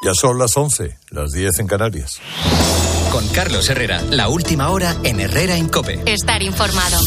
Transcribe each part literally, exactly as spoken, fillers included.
Ya son las once, las diez en Canarias. Con Carlos Herrera, la última hora en Herrera en COPE. Estar informado.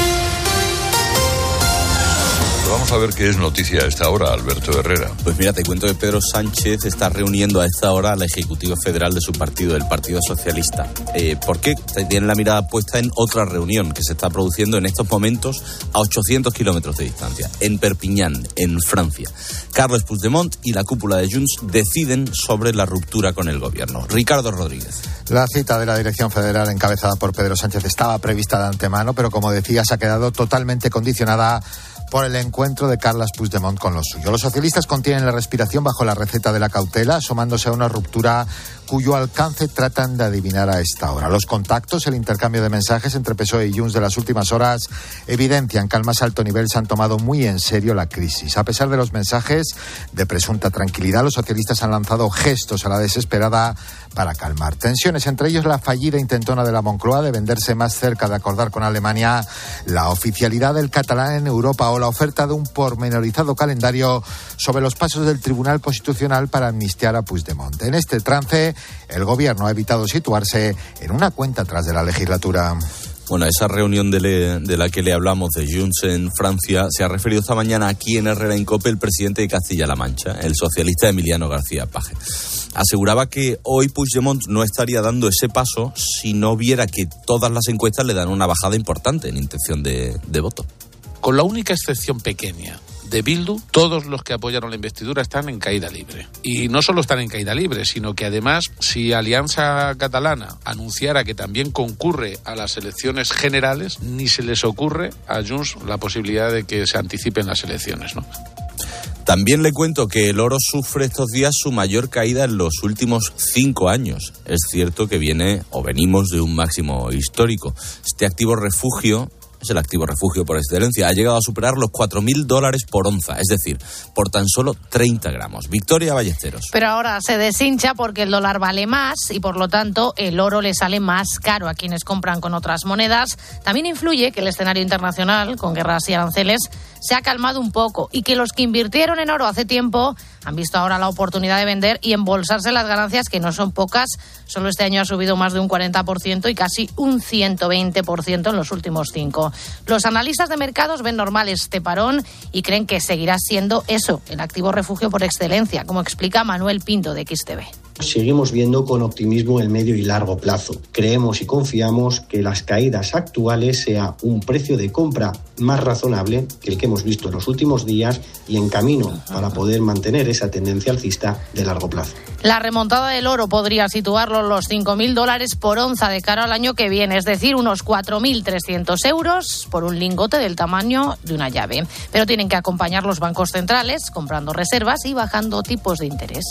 Vamos a ver qué es noticia a esta hora, Alberto Herrera. Pues mira, te cuento que Pedro Sánchez está reuniendo a esta hora al Ejecutivo Federal de su partido, el Partido Socialista. Eh, ¿Por qué? Tienen la mirada puesta en otra reunión que se está produciendo en estos momentos a ochocientos kilómetros de distancia, en Perpiñán, en Francia. Carles Puigdemont y la cúpula de Junts deciden sobre la ruptura con el gobierno. Ricardo Rodríguez. La cita de la Dirección Federal encabezada por Pedro Sánchez estaba prevista de antemano, pero como decías, ha quedado totalmente condicionada por el encuentro de Carles Puigdemont con los suyos. Los socialistas contienen la respiración bajo la receta de la cautela, asomándose a una ruptura cuyo alcance tratan de adivinar a esta hora. Los contactos, el intercambio de mensajes entre P S O E y Junts de las últimas horas evidencian que al más alto nivel se han tomado muy en serio la crisis. A pesar de los mensajes de presunta tranquilidad, los socialistas han lanzado gestos a la desesperada para calmar tensiones, entre ellos la fallida intentona de la Moncloa de venderse más cerca de acordar con Alemania la oficialidad del catalán en Europa o la oferta de un pormenorizado calendario sobre los pasos del Tribunal Constitucional para amnistiar a Puigdemont. En este trance, el gobierno ha evitado situarse en una cuenta atrás de la legislatura. Bueno, esa reunión de, le, de la que le hablamos de Junts en Francia se ha referido esta mañana aquí en Herrera en COPE el presidente de Castilla-La Mancha, el socialista Emiliano García Paje. Aseguraba que hoy Puigdemont no estaría dando ese paso si no viera que todas las encuestas le dan una bajada importante en intención de, de voto. Con la única excepción pequeña de Bildu, todos los que apoyaron la investidura están en caída libre. Y no solo están en caída libre, sino que además, si Alianza Catalana anunciara que también concurre a las elecciones generales, ni se les ocurre a Junts la posibilidad de que se anticipen las elecciones, ¿no? También le cuento que el oro sufre estos días su mayor caída en los últimos cinco años. Es cierto que viene o venimos de un máximo histórico. Este activo refugio es el activo refugio por excelencia. Ha llegado a superar los cuatro mil dólares por onza, es decir, por tan solo treinta gramos. Victoria Ballesteros. Pero ahora se deshincha porque el dólar vale más y por lo tanto el oro le sale más caro a quienes compran con otras monedas. También influye que el escenario internacional, con guerras y aranceles, se ha calmado un poco y que los que invirtieron en oro hace tiempo han visto ahora la oportunidad de vender y embolsarse las ganancias, que no son pocas. Solo este año ha subido más de un cuarenta por ciento y casi un ciento veinte por ciento en los últimos cinco. Los analistas de mercados ven normal este parón y creen que seguirá siendo eso, el activo refugio por excelencia, como explica Manuel Pinto de X T V. Seguimos viendo con optimismo el medio y largo plazo. Creemos y confiamos que las caídas actuales sea un precio de compra más razonable que el que hemos visto en los últimos días y en camino para poder mantener esa tendencia alcista de largo plazo. La remontada del oro podría situarlo en los cinco mil dólares por onza de cara al año que viene, es decir, unos cuatro mil trescientos euros por un lingote del tamaño de una llave. Pero tienen que acompañar los bancos centrales comprando reservas y bajando tipos de interés.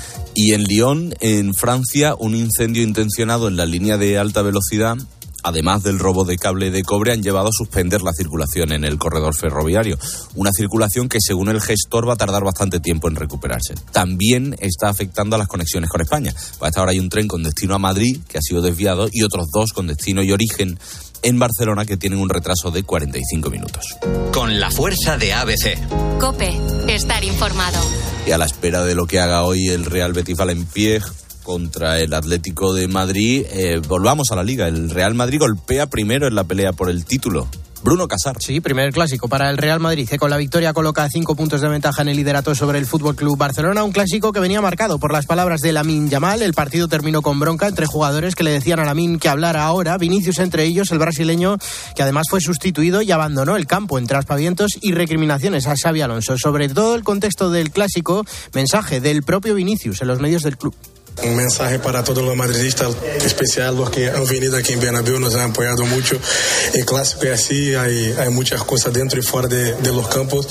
Y en Lyon, en Francia, un incendio intencionado en la línea de alta velocidad, además del robo de cable de cobre, han llevado a suspender la circulación en el corredor ferroviario. Una circulación que, según el gestor, va a tardar bastante tiempo en recuperarse. También está afectando a las conexiones con España. A esta hora hay un tren con destino a Madrid, que ha sido desviado, y otros dos con destino y origen en Barcelona, que tienen un retraso de cuarenta y cinco minutos. Con la fuerza de A B C. COPE, estar informado. Y a la espera de lo que haga hoy el Real Betis Balompié contra el Atlético de Madrid, eh, volvamos a la Liga. El Real Madrid golpea primero en la pelea por el título. Bruno Casar. Sí, primer clásico para el Real Madrid, que con la victoria coloca cinco puntos de ventaja en el liderato sobre el F C Barcelona. Un clásico que venía marcado por las palabras de Lamine Yamal. El partido terminó con bronca entre jugadores que le decían a Lamine que hablara ahora. Vinicius entre ellos, el brasileño, que además fue sustituido y abandonó el campo entre aspavientos y recriminaciones a Xabi Alonso. Sobre todo el contexto del clásico, mensaje del propio Vinicius en los medios del club. Un mensaje para todos los madridistas, especial los que han venido aquí en Bernabéu, nos han apoyado mucho. El clásico es así, hay, hay muchas cosas dentro y fuera de, de los campos.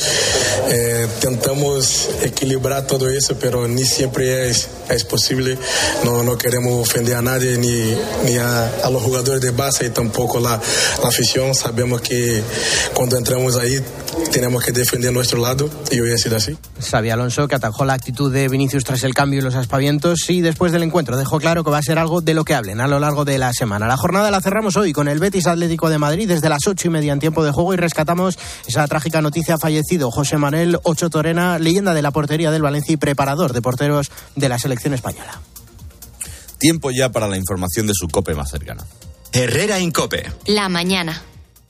Eh, tentamos equilibrar todo eso, pero ni siempre es, es posible. No, no queremos ofender a nadie, ni, ni a, a los jugadores de base y tampoco la, la afición. Sabemos que cuando entramos ahí tenemos que defender nuestro lado y hoy ha sido así. Xabi Alonso, que atajó la actitud de Vinicius tras el cambio y los aspavientos, y después del encuentro dejó claro que va a ser algo de lo que hablen a lo largo de la semana. La jornada la cerramos hoy con el Betis Atlético de Madrid desde las ocho y media en tiempo de juego, y rescatamos esa trágica noticia: ha fallecido José Manuel Ocho Torena, leyenda de la portería del Valencia y preparador de porteros de la selección española. Tiempo ya para la información de su COPE más cercana. Herrera Incope. La mañana.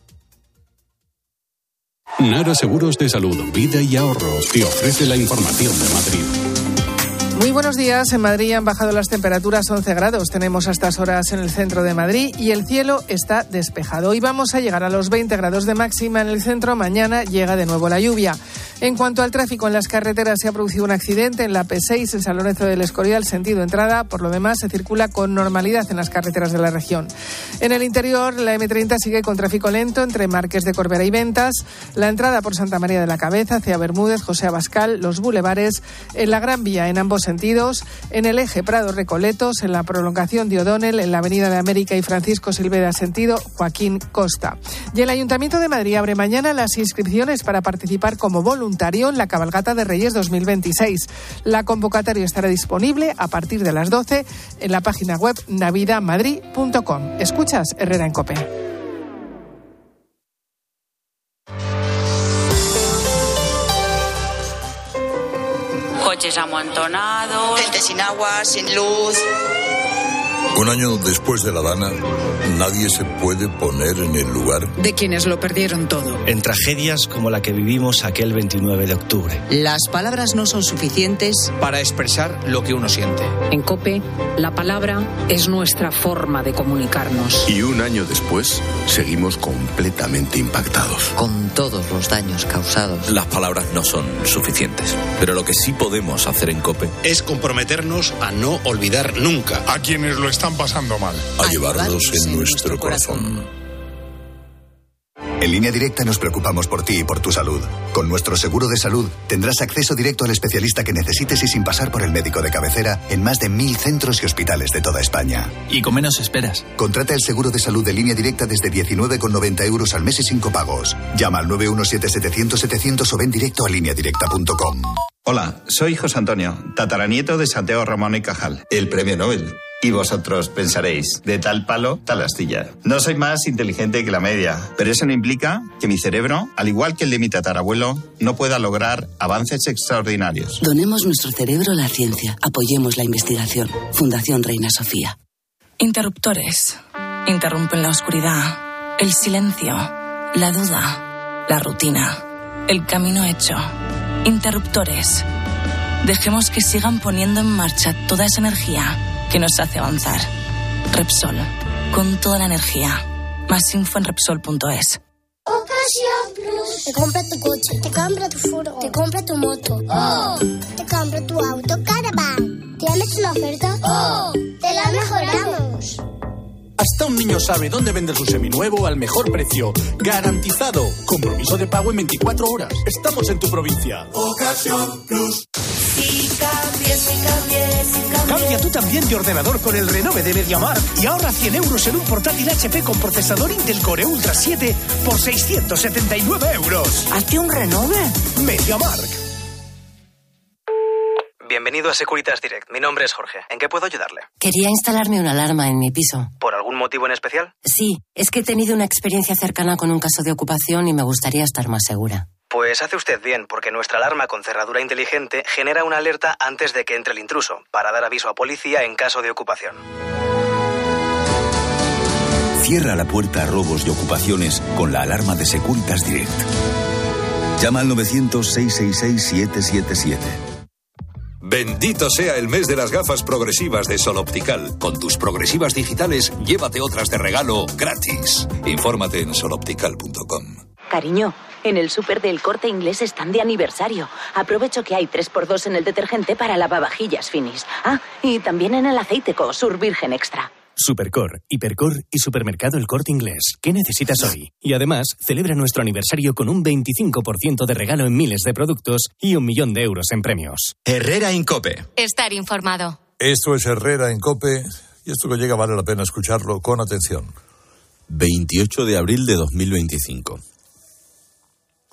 Nara Seguros de Salud, Vida y Ahorros te ofrece la información de Madrid. Muy buenos días. En Madrid han bajado las temperaturas once grados. Tenemos a estas horas en el centro de Madrid y el cielo está despejado. Hoy vamos a llegar a los veinte grados de máxima en el centro. Mañana llega de nuevo la lluvia. En cuanto al tráfico en las carreteras, se ha producido un accidente en la P seis en San Lorenzo del Escorial, sentido entrada. Por lo demás, se circula con normalidad en las carreteras de la región. En el interior, la eme treinta sigue con tráfico lento entre Marqués de Corbera y Ventas. La entrada por Santa María de la Cabeza hacia Bermúdez, José Abascal, los bulevares, en la Gran Vía en ambos sentidos, en el eje Prado-Recoletos, en la prolongación de O'Donnell, en la Avenida de América y Francisco Silvera sentido Joaquín Costa. Y el Ayuntamiento de Madrid abre mañana las inscripciones para participar como voluntario en la Cabalgata de Reyes dos mil veintiséis. La convocatoria estará disponible a partir de las doce en la página web navidad madrid punto com. Escuchas Herrera en COPE. Coches amontonados, gente sin agua, sin luz. Un año después de la Dana, nadie se puede poner en el lugar de quienes lo perdieron todo. En tragedias como la que vivimos aquel veintinueve de octubre. Las palabras no son suficientes para expresar lo que uno siente. En COPE, la palabra es nuestra forma de comunicarnos. Y un año después, seguimos completamente impactados. Con todos los daños causados. Las palabras no son suficientes, pero lo que sí podemos hacer en COPE es comprometernos a no olvidar nunca a quienes lo están pasando mal, a, a llevarlos en, en nuestro corazón. corazón. En Línea Directa nos preocupamos por ti y por tu salud. Con nuestro seguro de salud tendrás acceso directo al especialista que necesites y sin pasar por el médico de cabecera en más de mil centros y hospitales de toda España. Y con menos esperas. Contrata el seguro de salud de Línea Directa desde diecinueve con noventa euros al mes y sin copagos. Llama al nueve uno siete setecientos setecientos o ven directo a línea directa punto com. Hola, soy José Antonio, tataranieto de Santiago Ramón y Cajal, el premio Nobel. Y vosotros pensaréis, de tal palo, tal astilla. No soy más inteligente que la media, pero eso no implica que mi cerebro, al igual que el de mi tatarabuelo, no pueda lograr avances extraordinarios. Donemos nuestro cerebro a la ciencia. Apoyemos la investigación. Fundación Reina Sofía. Interruptores. Interrumpen la oscuridad, el silencio, la duda, la rutina, el camino hecho. Interruptores. Dejemos que sigan poniendo en marcha toda esa energía que nos hace avanzar. Repsol, con toda la energía. Más info en Repsol punto es. Ocasión Plus. Te compra tu coche, te compra tu furgo, te compra tu moto. ¡Oh! Te compra tu auto Caravan. ¿Tienes una oferta? ¡Oh! ¡Te la mejoramos! Hasta un niño sabe dónde vender su seminuevo al mejor precio. ¡Garantizado! Compromiso de pago en veinticuatro horas. Estamos en tu provincia. Ocasión Plus. Si cambies, si cambies, si cambies. Cambia tú también de ordenador con el Renove de MediaMarkt y ahorra cien euros en un portátil H P con procesador Intel Core Ultra siete por seiscientos setenta y nueve euros. ¿Hazte un Renove? MediaMarkt. Bienvenido a Securitas Direct. Mi nombre es Jorge. ¿En qué puedo ayudarle? Quería instalarme una alarma en mi piso. ¿Por algún motivo en especial? Sí, es que he tenido una experiencia cercana con un caso de ocupación y me gustaría estar más segura. Pues hace usted bien, porque nuestra alarma con cerradura inteligente genera una alerta antes de que entre el intruso, para dar aviso a policía en caso de ocupación. Cierra la puerta a robos y ocupaciones con la alarma de Securitas Direct. Llama al novecientos, seiscientos sesenta y seis, setecientos setenta y siete. Bendito sea el mes de las gafas progresivas de Sol Optical. Con tus progresivas digitales, llévate otras de regalo gratis. Infórmate en sol optical punto com. Cariño, en el súper del Corte Inglés están de aniversario. Aprovecho que hay tres por dos en el detergente para lavavajillas Finis. Ah, y también en el aceite Sur Virgen Extra. Supercor, Hipercor y Supermercado El Corte Inglés. ¿Qué necesitas hoy? Y además, celebra nuestro aniversario con un veinticinco por ciento de regalo en miles de productos y un millón de euros en premios. Herrera Incope. Estar informado. Esto es Herrera en COPE y esto que llega vale la pena escucharlo con atención. veintiocho de abril de dos mil veinticinco.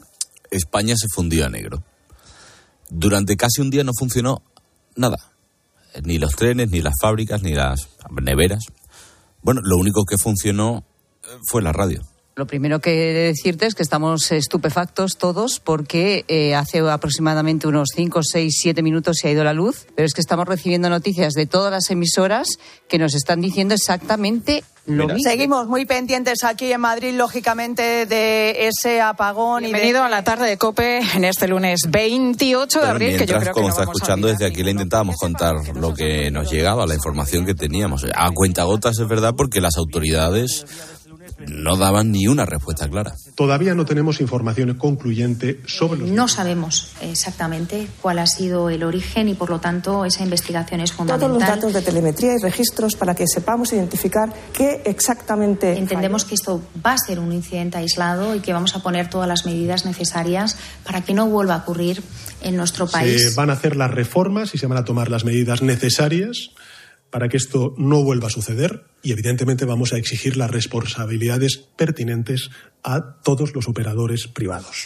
España se fundió a negro. Durante casi un día no funcionó nada. Ni los trenes, ni las fábricas, ni las neveras. Bueno, lo único que funcionó fue la radio. Lo primero que he de decirte es que estamos estupefactos todos porque eh, hace aproximadamente unos cinco, seis, siete minutos se ha ido la luz, pero es que estamos recibiendo noticias de todas las emisoras que nos están diciendo exactamente lo mismo. Seguimos muy pendientes aquí en Madrid, lógicamente, de ese apagón. Bienvenido y de... a la tarde de COPE en este lunes veintiocho de pero abril, mientras, que yo creo como que no está vamos escuchando, desde aquí le intentábamos contar lo que nos llegaba, la información que teníamos. A cuentagotas es verdad, porque las autoridades no daban ni una respuesta clara. Todavía no tenemos información concluyente sobre los... No sabemos exactamente cuál ha sido el origen y, por lo tanto, esa investigación es fundamental. Todos los datos de telemetría y registros para que sepamos identificar qué exactamente... Entendemos que esto va a ser un incidente aislado y que vamos a poner todas las medidas necesarias para que no vuelva a ocurrir en nuestro país. Se van a hacer las reformas y se van a tomar las medidas necesarias para que esto no vuelva a suceder y, evidentemente, vamos a exigir las responsabilidades pertinentes a todos los operadores privados.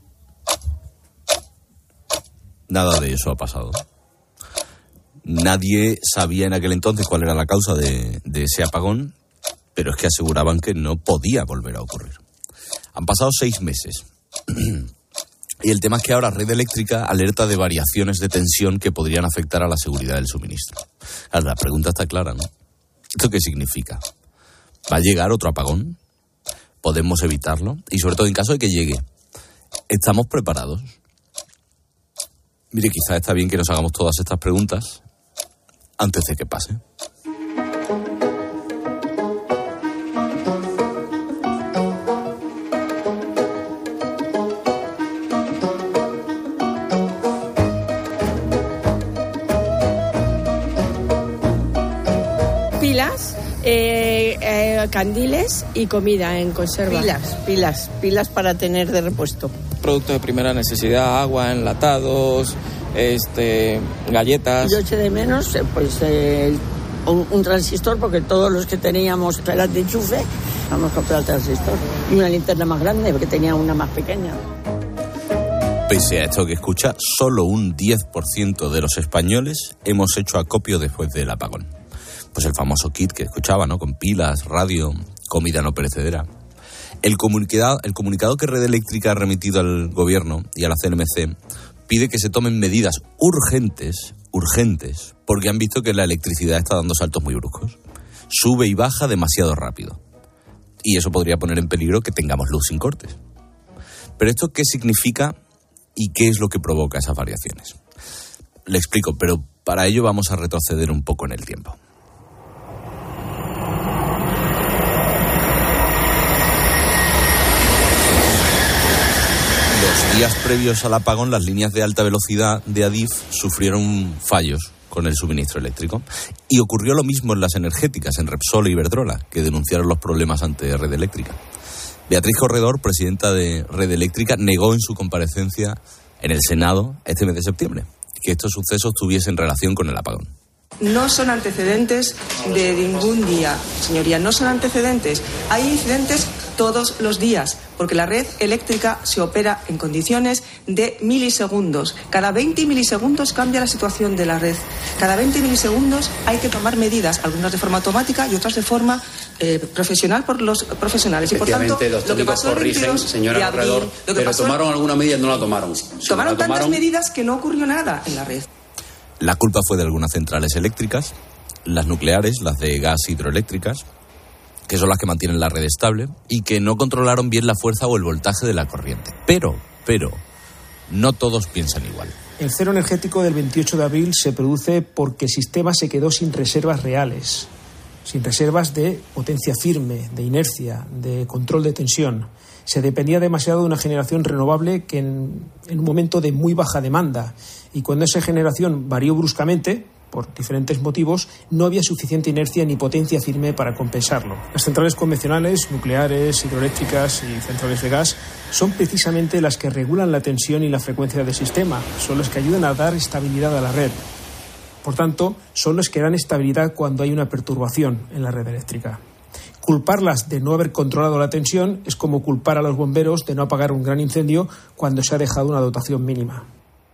Nada de eso ha pasado. Nadie sabía en aquel entonces cuál era la causa de, de ese apagón, pero es que aseguraban que no podía volver a ocurrir. Han pasado seis meses. Y el tema es que ahora Red Eléctrica alerta de variaciones de tensión que podrían afectar a la seguridad del suministro. Claro, la pregunta está clara, ¿no? ¿Esto qué significa? ¿Va a llegar otro apagón? ¿Podemos evitarlo? Y sobre todo, en caso de que llegue, ¿estamos preparados? Mire, quizás está bien que nos hagamos todas estas preguntas antes de que pase. Pilas, eh, eh, candiles y comida en conserva. Pilas, pilas, pilas para tener de repuesto. Productos de primera necesidad, agua, enlatados, este, galletas. Yo eché de menos pues eh, un, un transistor, porque todos los que teníamos eran de enchufe. Vamos a comprar el transistor. Y una linterna más grande, porque tenía una más pequeña. Pese a esto que escucha, solo un diez por ciento de los españoles hemos hecho acopio después del apagón. Pues el famoso kit que escuchaba, ¿no? Con pilas, radio, comida no perecedera. El comunicado, el comunicado que Red Eléctrica ha remitido al Gobierno y a la C N M C pide que se tomen medidas urgentes, urgentes, porque han visto que la electricidad está dando saltos muy bruscos. Sube y baja demasiado rápido. Y eso podría poner en peligro que tengamos luz sin cortes. Pero ¿esto qué significa y qué es lo que provoca esas variaciones? Le explico, pero para ello vamos a retroceder un poco en el tiempo. Los días previos al apagón, las líneas de alta velocidad de Adif sufrieron fallos con el suministro eléctrico. Y ocurrió lo mismo en las energéticas, en Repsol e Iberdrola, que denunciaron los problemas ante Red Eléctrica. Beatriz Corredor, presidenta de Red Eléctrica, negó en su comparecencia en el Senado este mes de septiembre que estos sucesos tuviesen relación con el apagón. No son antecedentes de ningún día, señoría, no son antecedentes. Hay incidentes todos los días, porque la red eléctrica se opera en condiciones de milisegundos. Cada veinte milisegundos cambia la situación de la red. Cada veinte milisegundos hay que tomar medidas, algunas de forma automática y otras de forma eh, profesional por los profesionales. Y por tanto, los lo que pasó el corrigen, veintidós señora de abril, Corredor, lo que pero pasó, tomaron alguna medida, no la tomaron. Tomaron la tantas tomaron... medidas que no ocurrió nada en la red. La culpa fue de algunas centrales eléctricas, las nucleares, las de gas hidroeléctricas, que son las que mantienen la red estable y que no controlaron bien la fuerza o el voltaje de la corriente. Pero, pero, no todos piensan igual. El cero energético del veintiocho de abril se produce porque el sistema se quedó sin reservas reales, sin reservas de potencia firme, de inercia, de control de tensión. Se dependía demasiado de una generación renovable que en, en un momento de muy baja demanda, y cuando esa generación varió bruscamente, por diferentes motivos, no había suficiente inercia ni potencia firme para compensarlo. Las centrales convencionales, nucleares, hidroeléctricas y centrales de gas son precisamente las que regulan la tensión y la frecuencia del sistema, son las que ayudan a dar estabilidad a la red. Por tanto, son las que dan estabilidad cuando hay una perturbación en la red eléctrica. Culparlas de no haber controlado la tensión es como culpar a los bomberos de no apagar un gran incendio cuando se ha dejado una dotación mínima.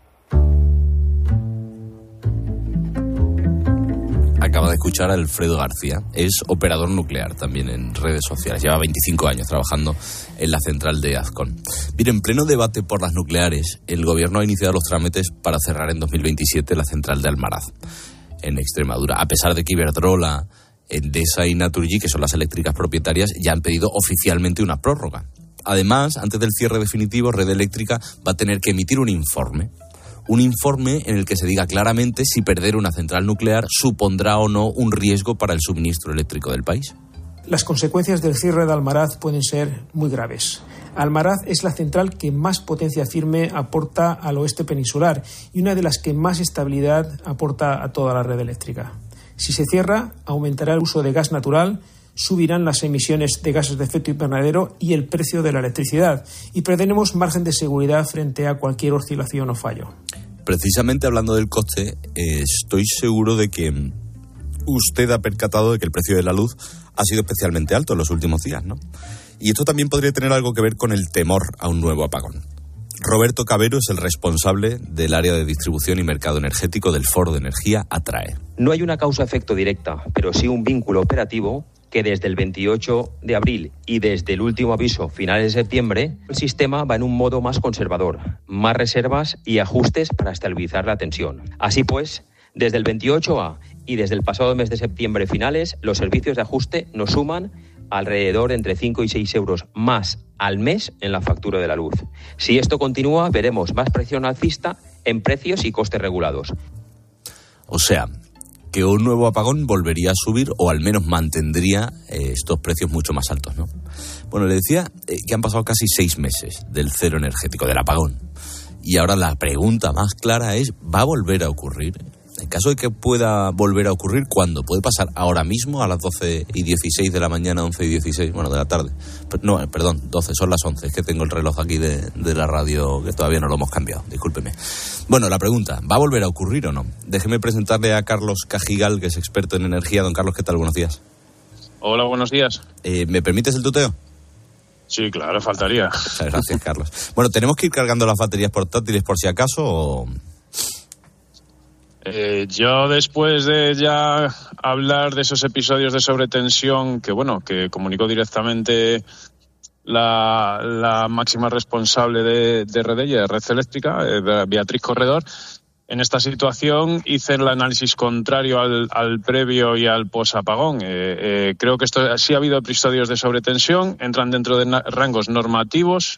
Acaba de escuchar a Alfredo García, es operador nuclear también en redes sociales, lleva veinticinco años trabajando en la central de Azcón. Mire, en pleno debate por las nucleares, el gobierno ha iniciado los trámites para cerrar en dos mil veintisiete la central de Almaraz, en Extremadura, a pesar de que Iberdrola, Endesa y Naturgy, que son las eléctricas propietarias, ya han pedido oficialmente una prórroga. Además, antes del cierre definitivo, Red Eléctrica va a tener que emitir un informe. Un informe en el que se diga claramente si perder una central nuclear supondrá o no un riesgo para el suministro eléctrico del país. Las consecuencias del cierre de Almaraz pueden ser muy graves. Almaraz es la central que más potencia firme aporta al oeste peninsular y una de las que más estabilidad aporta a toda la red eléctrica. Si se cierra, aumentará el uso de gas natural, subirán las emisiones de gases de efecto invernadero y el precio de la electricidad, y perderemos margen de seguridad frente a cualquier oscilación o fallo. Precisamente hablando del coste, eh, estoy seguro de que usted ha percatado de que el precio de la luz ha sido especialmente alto en los últimos días, ¿no? Y esto también podría tener algo que ver con el temor a un nuevo apagón. Roberto Cabero es el responsable del área de distribución y mercado energético del Foro de Energía Atrae. No hay una causa-efecto directa, pero sí un vínculo operativo que desde el veintiocho de abril y desde el último aviso, finales de septiembre, el sistema va en un modo más conservador, más reservas y ajustes para estabilizar la tensión. Así pues, desde el veintiocho A y desde el pasado mes de septiembre finales, los servicios de ajuste nos suman alrededor entre cinco y seis euros más al mes en la factura de la luz. Si esto continúa, veremos más presión alcista en precios y costes regulados. O sea, que un nuevo apagón volvería a subir o al menos mantendría eh, estos precios mucho más altos, ¿no? Bueno, le decía eh, que han pasado casi seis meses del cero energético, del apagón. Y ahora la pregunta más clara es, ¿va a volver a ocurrir? En caso de que pueda volver a ocurrir, ¿cuándo? ¿Puede pasar ahora mismo a las doce y dieciséis de la mañana, once y dieciséis, bueno, de la tarde? No, perdón, doce, son las once, es que tengo el reloj aquí de, de la radio que todavía no lo hemos cambiado, discúlpeme. Bueno, la pregunta, ¿va a volver a ocurrir o no? Déjeme presentarle a Carlos Cajigal, que es experto en energía. Don Carlos, ¿qué tal? Buenos días. Hola, buenos días. Eh, ¿Me permites el tuteo? Sí, claro, faltaría. Muchas gracias, Carlos. Bueno, ¿tenemos que ir cargando las baterías portátiles por si acaso o...? Eh, yo después de ya hablar de esos episodios de sobretensión que bueno que comunicó directamente la, la máxima responsable de, de Redella, de Red Eléctrica, eh, Beatriz Corredor, en esta situación hice el análisis contrario al, al previo y al posapagón. Eh, eh, creo que esto sí ha habido episodios de sobretensión, entran dentro de na- rangos normativos.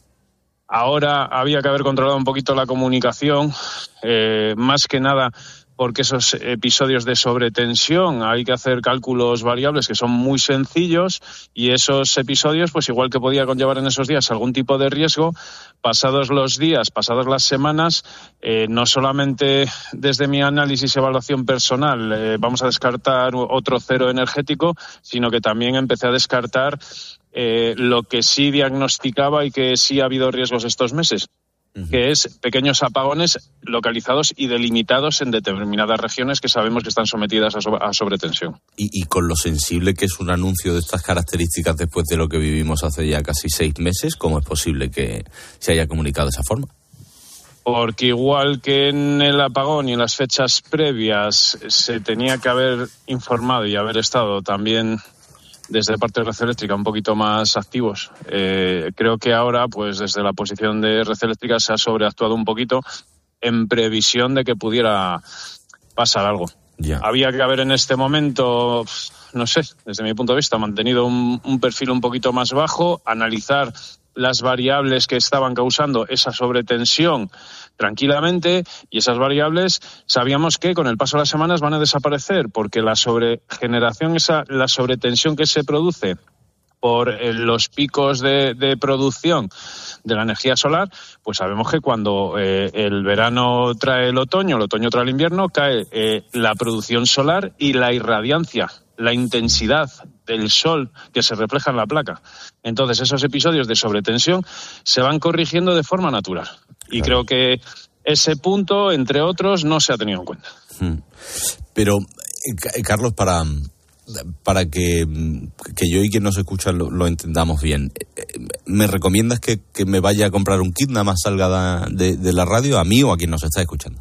Ahora había que haber controlado un poquito la comunicación, eh, más que nada porque esos episodios de sobretensión hay que hacer cálculos variables que son muy sencillos y esos episodios, pues igual que podía conllevar en esos días algún tipo de riesgo, pasados los días, pasadas las semanas, eh, no solamente desde mi análisis y evaluación personal eh, vamos a descartar otro cero energético, sino que también empecé a descartar Eh, lo que sí diagnosticaba y que sí ha habido riesgos estos meses, uh-huh. que es pequeños apagones localizados y delimitados en determinadas regiones que sabemos que están sometidas a, so- a sobretensión. Y, y con lo sensible que es un anuncio de estas características después de lo que vivimos hace ya casi seis meses, ¿cómo es posible que se haya comunicado de esa forma? Porque igual que en el apagón y en las fechas previas se tenía que haber informado y haber estado también desde parte de Red Eléctrica un poquito más activos. Eh, creo que ahora, pues desde la posición de Red Eléctrica se ha sobreactuado un poquito en previsión de que pudiera pasar algo. Yeah. Había que haber en este momento, no sé, desde mi punto de vista, mantenido un, un perfil un poquito más bajo, analizar las variables que estaban causando esa sobretensión tranquilamente, y esas variables sabíamos que con el paso de las semanas van a desaparecer porque la sobregeneración, esa, la sobretensión que se produce por eh, los picos de, de producción de la energía solar, pues sabemos que cuando eh, el verano trae el otoño, el otoño trae el invierno, cae eh, la producción solar y la irradiancia, la intensidad del sol que se refleja en la placa. Entonces esos episodios de sobretensión se van corrigiendo de forma natural. Y claro, creo que ese punto, entre otros, no se ha tenido en cuenta. Pero, Carlos, para, para que, que yo y quien nos escucha lo, lo entendamos bien, ¿me recomiendas que, que me vaya a comprar un kit nada más salga de, de la radio, a mí o a quien nos está escuchando?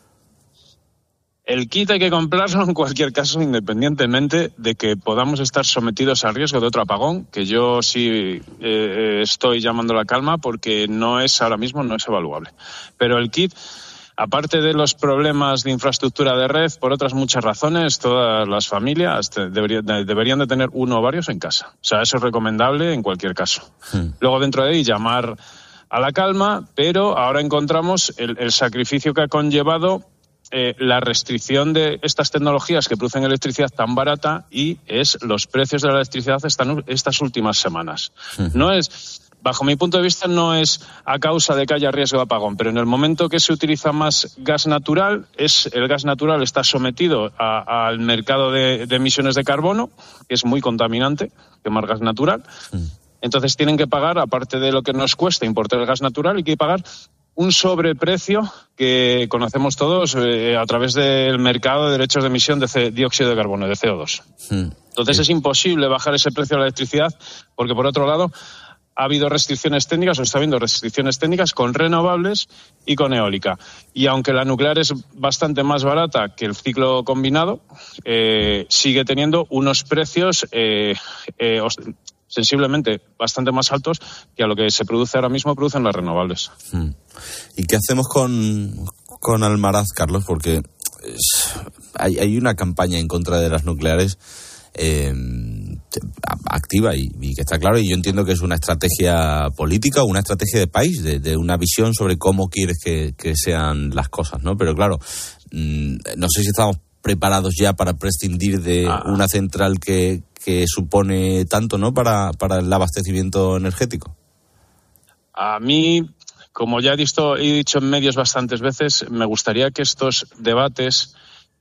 El kit hay que comprarlo en cualquier caso, independientemente de que podamos estar sometidos al riesgo de otro apagón, que yo sí eh, estoy llamando a la calma porque no es ahora mismo, no es evaluable. Pero el kit, aparte de los problemas de infraestructura de red, por otras muchas razones, todas las familias deberían, deberían de tener uno o varios en casa. O sea, eso es recomendable en cualquier caso. Hmm. Luego, dentro de ahí, llamar a la calma, pero ahora encontramos el, el sacrificio que ha conllevado Eh, la restricción de estas tecnologías que producen electricidad tan barata y es los precios de la electricidad están estas últimas semanas. Uh-huh. No es, bajo mi punto de vista, no es a causa de que haya riesgo de apagón, pero en el momento que se utiliza más gas natural, es el gas natural está sometido a, al mercado de, de emisiones de carbono, que es muy contaminante, quemar gas natural. Uh-huh. Entonces tienen que pagar, aparte de lo que nos cuesta importar el gas natural, hay que pagar un sobreprecio que conocemos todos eh, a través del mercado de derechos de emisión de C- dióxido de carbono, de C O dos. Hmm. Entonces sí. Es imposible bajar ese precio de la electricidad porque, por otro lado, ha habido restricciones técnicas o está habiendo restricciones técnicas con renovables y con eólica. Y aunque la nuclear es bastante más barata que el ciclo combinado, eh, sigue teniendo unos precios eh, eh, sensiblemente bastante más altos que a lo que se produce ahora mismo producen las renovables. Hmm. ¿Y qué hacemos con, con Almaraz, Carlos? Porque es, hay, hay una campaña en contra de las nucleares eh, activa y, y que está claro, y yo entiendo que es una estrategia política o una estrategia de país, de, de una visión sobre cómo quieres que, que sean las cosas, ¿no? Pero claro, mmm, no sé si estamos preparados ya para prescindir de ah. una central que, que supone tanto, ¿no?, para, para el abastecimiento energético. A mí, como ya he, visto, he dicho en medios bastantes veces, me gustaría que estos debates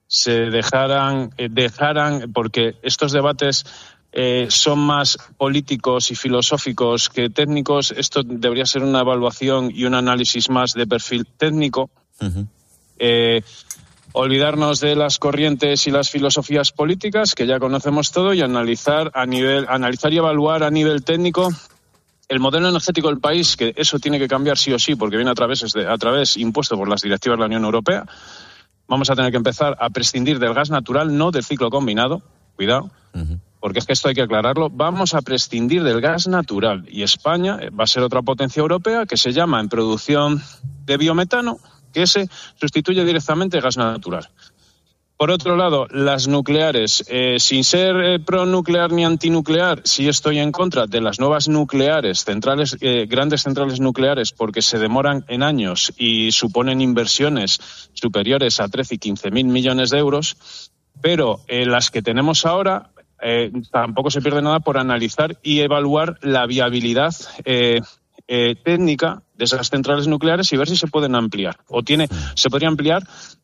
se dejaran, eh, dejaran porque estos debates eh, son más políticos y filosóficos que técnicos. Esto debería ser una evaluación y un análisis más de perfil técnico. Uh-huh. Eh, olvidarnos de las corrientes y las filosofías políticas, que ya conocemos todo, y analizar a nivel, analizar y evaluar a nivel técnico el modelo energético del país, que eso tiene que cambiar sí o sí, porque viene a través, de, a través impuesto por las directivas de la Unión Europea. Vamos a tener que empezar a prescindir del gas natural, no del ciclo combinado, cuidado, uh-huh. porque es que esto hay que aclararlo. Vamos a prescindir del gas natural y España va a ser otra potencia europea que se llama en producción de biometano, que ese sustituye directamente gas natural. Por otro lado, las nucleares, eh, sin ser eh, pro-nuclear ni antinuclear, sí estoy en contra de las nuevas nucleares, centrales, eh, grandes centrales nucleares, porque se demoran en años y suponen inversiones superiores a trece y quince mil millones de euros, pero eh, las que tenemos ahora eh, tampoco se pierde nada por analizar y evaluar la viabilidad eh, eh, técnica de esas centrales nucleares y ver si se pueden ampliar o tiene, se podría ampliar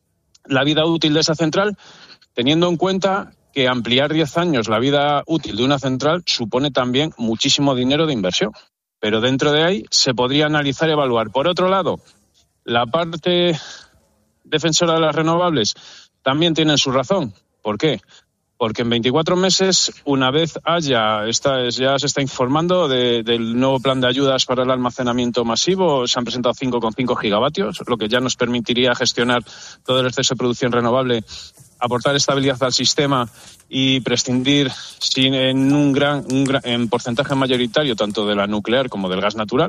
la vida útil de esa central, teniendo en cuenta que ampliar diez años la vida útil de una central supone también muchísimo dinero de inversión. Pero dentro de ahí se podría analizar y evaluar. Por otro lado, la parte defensora de las renovables también tienen su razón. ¿Por qué? Porque en veinticuatro meses, una vez haya, está, ya se está informando de, del nuevo plan de ayudas para el almacenamiento masivo, se han presentado cinco coma cinco gigavatios, lo que ya nos permitiría gestionar todo el exceso de producción renovable, aportar estabilidad al sistema y prescindir sin, en un gran, un gran en porcentaje mayoritario tanto de la nuclear como del gas natural.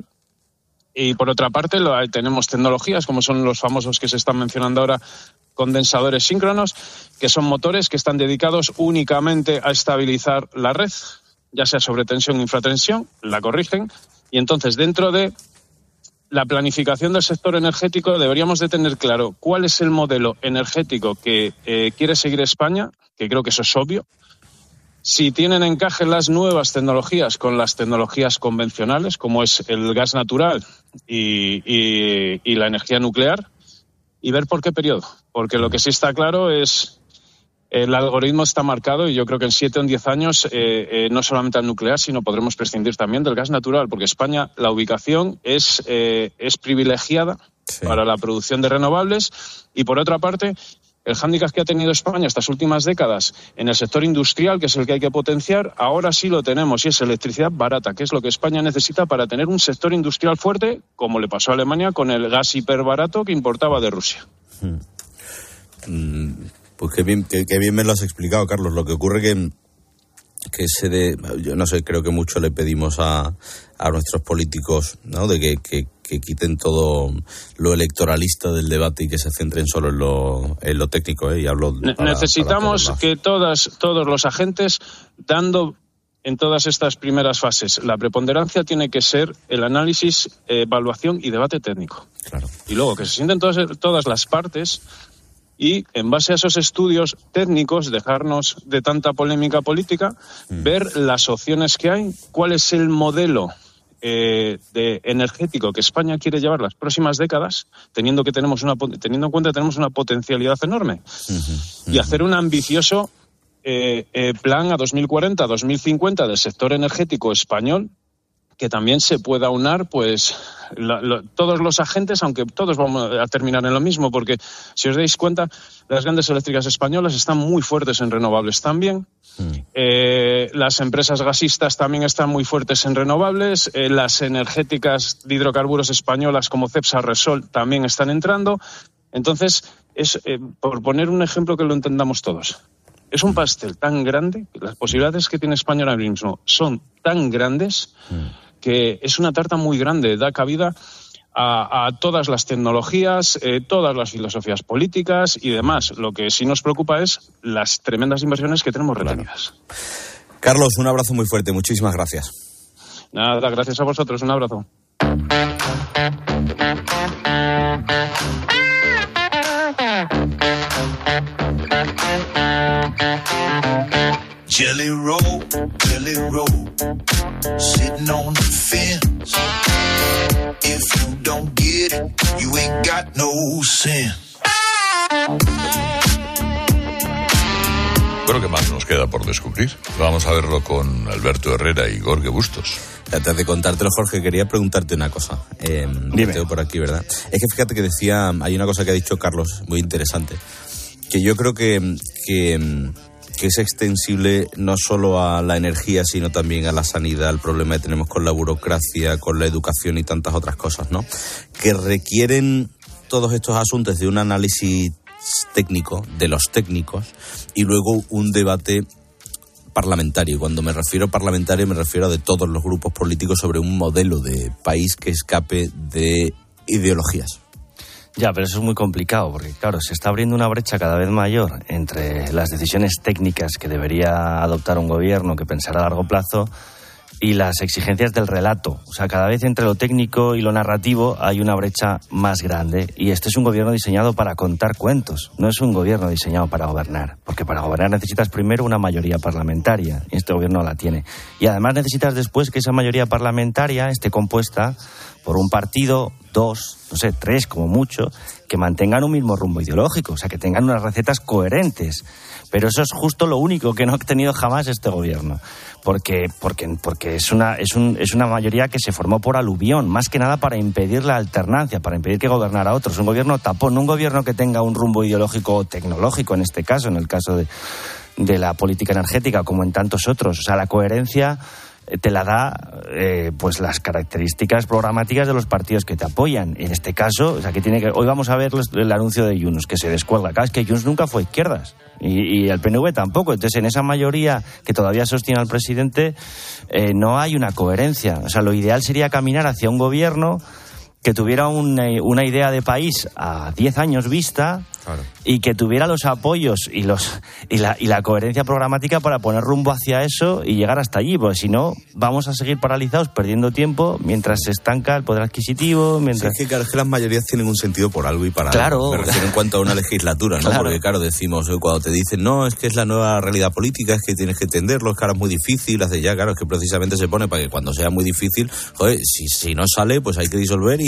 Y por otra parte, lo, tenemos tecnologías como son los famosos que se están mencionando ahora, condensadores síncronos, que son motores que están dedicados únicamente a estabilizar la red, ya sea sobre tensión o infratensión, la corrigen, y entonces dentro de la planificación del sector energético deberíamos de tener claro cuál es el modelo energético que eh, quiere seguir España, que creo que eso es obvio, si tienen encaje las nuevas tecnologías con las tecnologías convencionales, como es el gas natural y, y, y la energía nuclear, y ver por qué periodo. Porque lo que sí está claro es el algoritmo está marcado y yo creo que en siete o en diez años eh, eh, no solamente al nuclear, sino podremos prescindir también del gas natural, porque España, la ubicación es, eh, es privilegiada sí. para la producción de renovables y, por otra parte, el hándicap que ha tenido España estas últimas décadas en el sector industrial, que es el que hay que potenciar, ahora sí lo tenemos, y es electricidad barata, que es lo que España necesita para tener un sector industrial fuerte, como le pasó a Alemania con el gas hiperbarato que importaba de Rusia. Hmm. Pues qué bien, qué, qué bien me lo has explicado, Carlos. Lo que ocurre que que se de, yo no sé, creo que mucho le pedimos a, a nuestros políticos, ¿no?, de que, que, que quiten todo lo electoralista del debate y que se centren solo en lo, en lo técnico, ¿eh? Y hablo para, necesitamos para que todas, todos los agentes, dando en todas estas primeras fases, la preponderancia tiene que ser el análisis, eh, evaluación y debate técnico. Claro. Y luego que se sienten todas, todas las partes y, en base a esos estudios técnicos, dejarnos de tanta polémica política, mm. ver las opciones que hay, cuál es el modelo eh, de energético que España quiere llevar las próximas décadas, teniendo que tenemos una teniendo en cuenta que tenemos una potencialidad enorme, mm-hmm. y hacer un ambicioso eh, eh, plan a dos mil cuarenta a dos mil cincuenta del sector energético español, que también se pueda aunar, pues, la, lo, todos los agentes, aunque todos vamos a terminar en lo mismo, porque, si os dais cuenta, las grandes eléctricas españolas están muy fuertes en renovables también. Mm. Eh, las empresas gasistas también están muy fuertes en renovables. Eh, las energéticas de hidrocarburos españolas, como Cepsa, Repsol, también están entrando. Entonces, es eh, por poner un ejemplo que lo entendamos todos. Es un pastel tan grande, las posibilidades que tiene España ahora mismo son tan grandes, mm. que es una tarta muy grande, da cabida a, a todas las tecnologías, eh, todas las filosofías políticas y demás. Lo que sí nos preocupa es las tremendas inversiones que tenemos retenidas. Claro. Carlos, un abrazo muy fuerte, muchísimas gracias. Nada, gracias a vosotros, un abrazo. Jelly roll, jelly roll, sitting on the fence. If you don't get it, you ain't got no sense. Bueno, ¿qué más nos queda por descubrir? Vamos a verlo con Alberto Herrera y Jorge Bustos. Antes de contártelo, Jorge, quería preguntarte una cosa. Eh, Dime. Tengo por aquí, ¿verdad? Es que fíjate que decía, hay una cosa que ha dicho Carlos, muy interesante, que yo creo que... que que es extensible no solo a la energía, sino también a la sanidad, el problema que tenemos con la burocracia, con la educación y tantas otras cosas, ¿no? Que requieren todos estos asuntos de un análisis técnico, de los técnicos, y luego un debate parlamentario. Cuando me refiero a parlamentario, me refiero a de todos los grupos políticos sobre un modelo de país que escape de ideologías. Ya, pero eso es muy complicado, porque claro, se está abriendo una brecha cada vez mayor entre las decisiones técnicas que debería adoptar un gobierno que pensara a largo plazo y las exigencias del relato. O sea, cada vez entre lo técnico y lo narrativo hay una brecha más grande, y este es un gobierno diseñado para contar cuentos, no es un gobierno diseñado para gobernar, porque para gobernar necesitas primero una mayoría parlamentaria, y este gobierno la tiene. Y además necesitas después que esa mayoría parlamentaria esté compuesta por un partido, dos, no sé, tres como mucho, que mantengan un mismo rumbo ideológico, o sea, que tengan unas recetas coherentes. Pero eso es justo lo único que no ha tenido jamás este gobierno, porque porque porque es una es un es una mayoría que se formó por aluvión, más que nada para impedir la alternancia, para impedir que gobernara otros. Un gobierno tapón, un gobierno que tenga un rumbo ideológico o tecnológico, en este caso, en el caso de de la política energética, como en tantos otros. O sea, la coherencia te la da eh, pues las características programáticas de los partidos que te apoyan. En este caso, o sea, que tiene que hoy vamos a ver el anuncio de Junts, que se descuelga. Claro, es que Junts nunca fue izquierdas y, y el P N V tampoco. Entonces, en esa mayoría que todavía sostiene al presidente, eh, no hay una coherencia. O sea, lo ideal sería caminar hacia un gobierno que tuviera una, una idea de país a diez años vista, claro, y que tuviera los apoyos y los y la, y la coherencia programática para poner rumbo hacia eso y llegar hasta allí, porque si no vamos a seguir paralizados perdiendo tiempo mientras se estanca el poder adquisitivo. Mientras... Sí, es que, claro, es que las mayorías tienen un sentido por algo y para claro, algo. Me refiero en cuanto a una legislatura, ¿no? Claro. Porque claro, decimos, cuando te dicen, no, es que es la nueva realidad política, es que tienes que entenderlo, es que ahora es muy difícil, hace ya, claro, es que precisamente se pone para que cuando sea muy difícil, joder, si, si no sale, pues hay que disolver y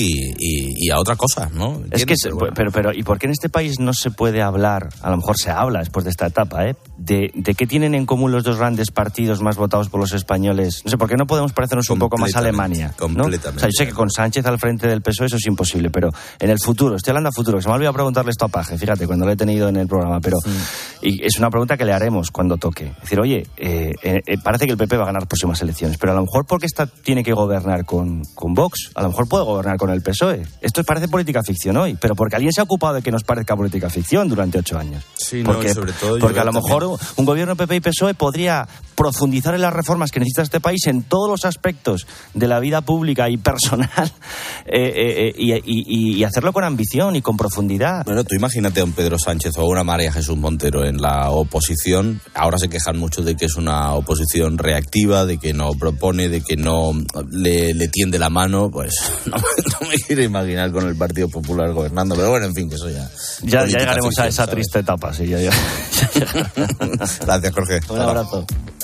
y, y, y a otra cosa, ¿no? Es que, se, bueno. pero, pero, ¿y por qué en este país no se puede hablar, a lo mejor se habla después de esta etapa, ¿eh? de, de qué tienen en común los dos grandes partidos más votados por los españoles? No sé, ¿por qué no podemos parecernos un poco más a Alemania? Completamente. ¿no? O sea, yo sé que con Sánchez al frente del P S O E eso es imposible, pero en el futuro, estoy hablando a futuro, que se me ha olvidado preguntarle esto a Paje, fíjate, cuando lo he tenido en el programa, pero mm. y es una pregunta que le haremos cuando toque. Es decir, oye, eh, eh, parece que el P P va a ganar próximas elecciones, pero a lo mejor porque esta tiene que gobernar con, con Vox, a lo mejor puede gobernar con el P S O E. Esto parece política ficción hoy, pero porque alguien se ha ocupado de que nos parezca política ficción durante ocho años. Sí, porque, no, sobre todo porque a lo también. mejor un gobierno P P y P S O E podría profundizar en las reformas que necesita este país en todos los aspectos de la vida pública y personal eh, eh, y, y, y hacerlo con ambición y con profundidad. Bueno, tú imagínate a un Pedro Sánchez o a una María Jesús Montero en la oposición. Ahora se quejan mucho de que es una oposición reactiva, de que no propone, de que no le, le tiende la mano. Pues no, no me quiero imaginar con el Partido Popular gobernando, pero bueno, en fin, que eso ya... Ya, ya llegaremos ficción, a esa ¿sabes? Triste etapa, sí, ya, ya. Gracias, Jorge. Un abrazo.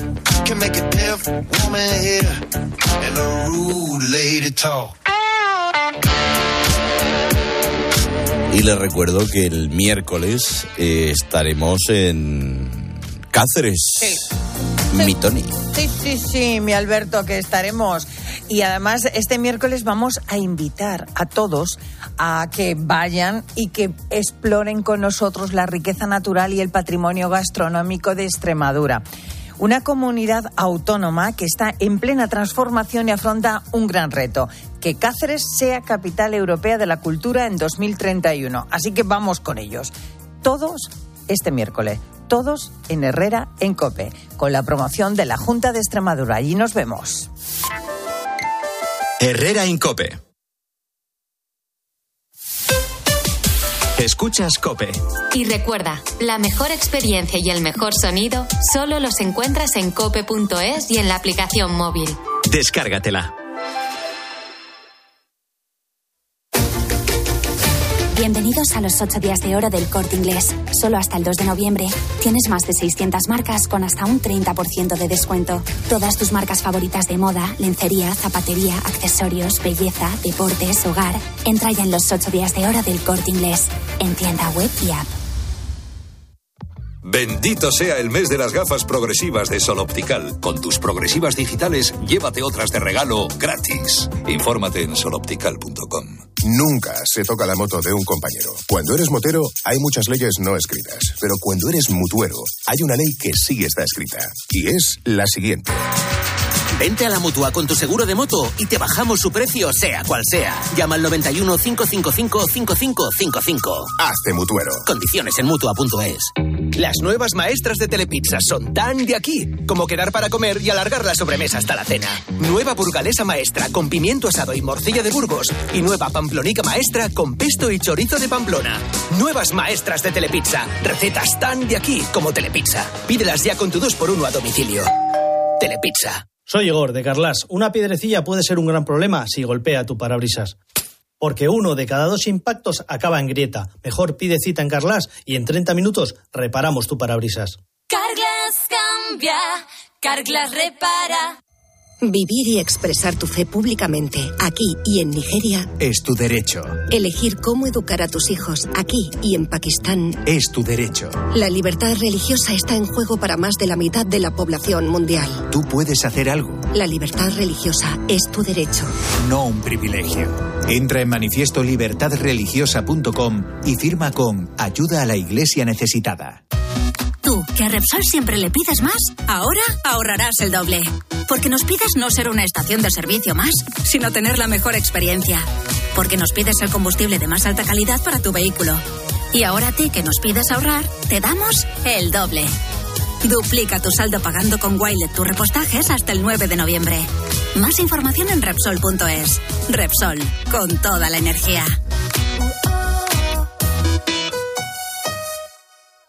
Y les recuerdo que el miércoles eh, estaremos en Cáceres. Sí. Mi Tony. Sí, sí, sí, mi Alberto, que estaremos. Y además este miércoles vamos a invitar a todos a que vayan y que exploren con nosotros la riqueza natural y el patrimonio gastronómico de Extremadura. Una comunidad autónoma que está en plena transformación y afronta un gran reto: que Cáceres sea capital europea de la cultura en dos mil treinta y uno. Así que vamos con ellos. Todos este miércoles. Todos en Herrera en COPE, con la promoción de la Junta de Extremadura. Allí nos vemos. Herrera en COPE. Escuchas COPE. Y recuerda, la mejor experiencia y el mejor sonido solo los encuentras en cope punto es y en la aplicación móvil. Descárgatela. Bienvenidos a los ocho días de oro del Corte Inglés. Solo hasta el dos de noviembre tienes más de seiscientas marcas con hasta un treinta por ciento de descuento. Todas tus marcas favoritas de moda, lencería, zapatería, accesorios, belleza, deportes, hogar. Entra ya en los ocho días de oro del Corte Inglés, en tienda web y app. Bendito sea el mes de las gafas progresivas de Sol Optical. Con tus progresivas digitales, llévate otras de regalo gratis. Infórmate en sol optical punto com. Nunca se toca la moto de un compañero. Cuando eres motero, hay muchas leyes no escritas. Pero cuando eres mutuero, hay una ley que sí está escrita. Y es la siguiente. Vente a la Mutua con tu seguro de moto y te bajamos su precio, sea cual sea. Llama al noventa y uno, cinco cinco cinco, cinco cinco cinco cinco. Hazte mutuero. Condiciones en mutua punto es. Las nuevas maestras de Telepizza son tan de aquí como quedar para comer y alargar la sobremesa hasta la cena. Nueva burgalesa maestra con pimiento asado y morcilla de Burgos. Y nueva pamplonica maestra con pesto y chorizo de Pamplona. Nuevas maestras de Telepizza. Recetas tan de aquí como Telepizza. Pídelas ya con tu dos por uno a domicilio. Telepizza. Soy Igor, de Carlas. Una piedrecilla puede ser un gran problema si golpea tu parabrisas. Porque uno de cada dos impactos acaba en grieta. Mejor pide cita en Carlas y en treinta minutos reparamos tu parabrisas. Carglass cambia, Carglass repara. Vivir y expresar tu fe públicamente, aquí y en Nigeria, es tu derecho. Elegir cómo educar a tus hijos, aquí y en Pakistán, es tu derecho. La libertad religiosa está en juego para más de la mitad de la población mundial. Tú puedes hacer algo. La libertad religiosa es tu derecho. No un privilegio. Entra en manifiesto libertad religiosa punto com y firma con Ayuda a la Iglesia Necesitada. Tú, que a Repsol siempre le pides más, ahora ahorrarás el doble. Porque nos pides no ser una estación de servicio más, sino tener la mejor experiencia. Porque nos pides el combustible de más alta calidad para tu vehículo. Y ahora a ti, que nos pides ahorrar, te damos el doble. Duplica tu saldo pagando con Wilet tus repostajes hasta el nueve de noviembre. Más información en Repsol punto es. Repsol, con toda la energía.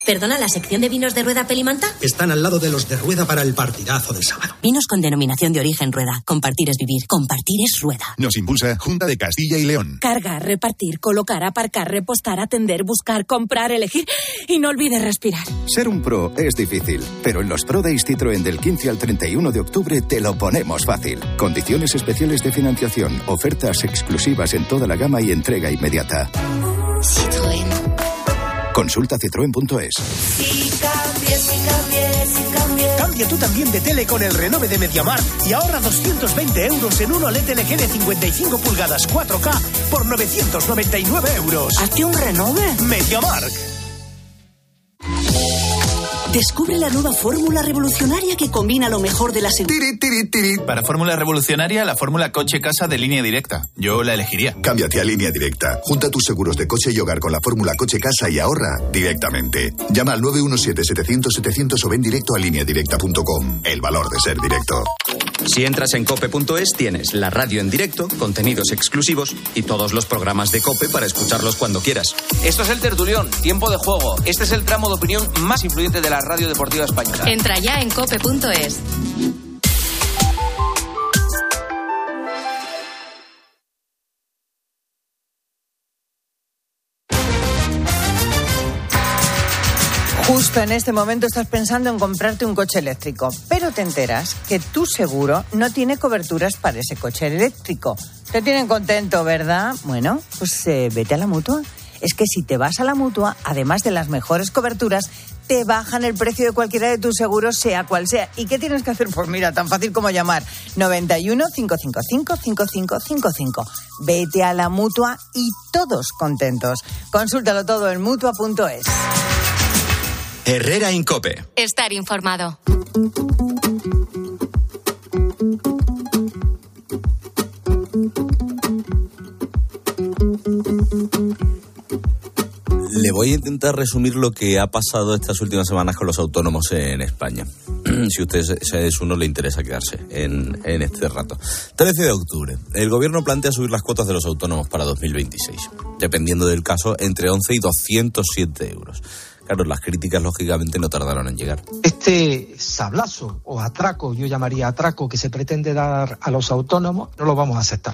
Perdona, ¿la sección de vinos de Rueda Pelimanta? Están al lado de los de Rueda para el partidazo del sábado. Vinos con denominación de origen Rueda. Compartir es vivir. Compartir es Rueda. Nos impulsa Junta de Castilla y León. Cargar, repartir, colocar, aparcar, repostar, atender, buscar, comprar, elegir y no olvides respirar. Ser un pro es difícil, pero en los Pro Days Citroën del quince al treinta y uno de octubre te lo ponemos fácil. Condiciones especiales de financiación, ofertas exclusivas en toda la gama y entrega inmediata. Citroën. Consulta citroen punto es. Si cambies, si cambies, si cambies. Cambia tú también de tele con el Renove de MediaMarkt y ahorra doscientos veinte euros en un O L E D L G de cincuenta y cinco pulgadas cuatro K por novecientos noventa y nueve euros. ¿Hazte un Renove? MediaMarkt. Descubre la nueva fórmula revolucionaria que combina lo mejor de la seguridad. Tiri, tiri, tiri. Para fórmula revolucionaria, la fórmula coche-casa de Línea Directa. Yo la elegiría. Cámbiate a Línea Directa. Junta tus seguros de coche y hogar con la fórmula coche-casa y ahorra directamente. Llama al nueve uno siete, setecientos, setecientos o ven directo a línea directa punto com. El valor de ser directo. Si entras en cope punto es, tienes la radio en directo, contenidos exclusivos y todos los programas de COPE para escucharlos cuando quieras. Esto es El Tertulión, tiempo de juego. Este es el tramo de opinión más influyente de la radio deportiva española. Entra ya en cope punto es. Justo en este momento estás pensando en comprarte un coche eléctrico, pero te enteras que tu seguro no tiene coberturas para ese coche eléctrico. Te tienen contento, ¿verdad? Bueno, pues eh, vete a la Mutua. Es que si te vas a la Mutua, además de las mejores coberturas, te bajan el precio de cualquiera de tus seguros, sea cual sea. ¿Y qué tienes que hacer? Pues mira, tan fácil como llamar noventa y uno, cinco cinco cinco, cinco cinco cinco cinco. Vete a la Mutua y todos contentos. Consúltalo todo en mutua punto es. Herrera Incope. Estar informado. Le voy a intentar resumir lo que ha pasado estas últimas semanas con los autónomos en España. Si usted es uno, le interesa quedarse en, en este rato. trece de octubre. El gobierno plantea subir las cuotas de los autónomos para dos mil veintiséis. Dependiendo del caso, entre once y doscientos siete euros. Claro, las críticas, lógicamente, no tardaron en llegar. Este sablazo o atraco, yo llamaría atraco, que se pretende dar a los autónomos, no lo vamos a aceptar.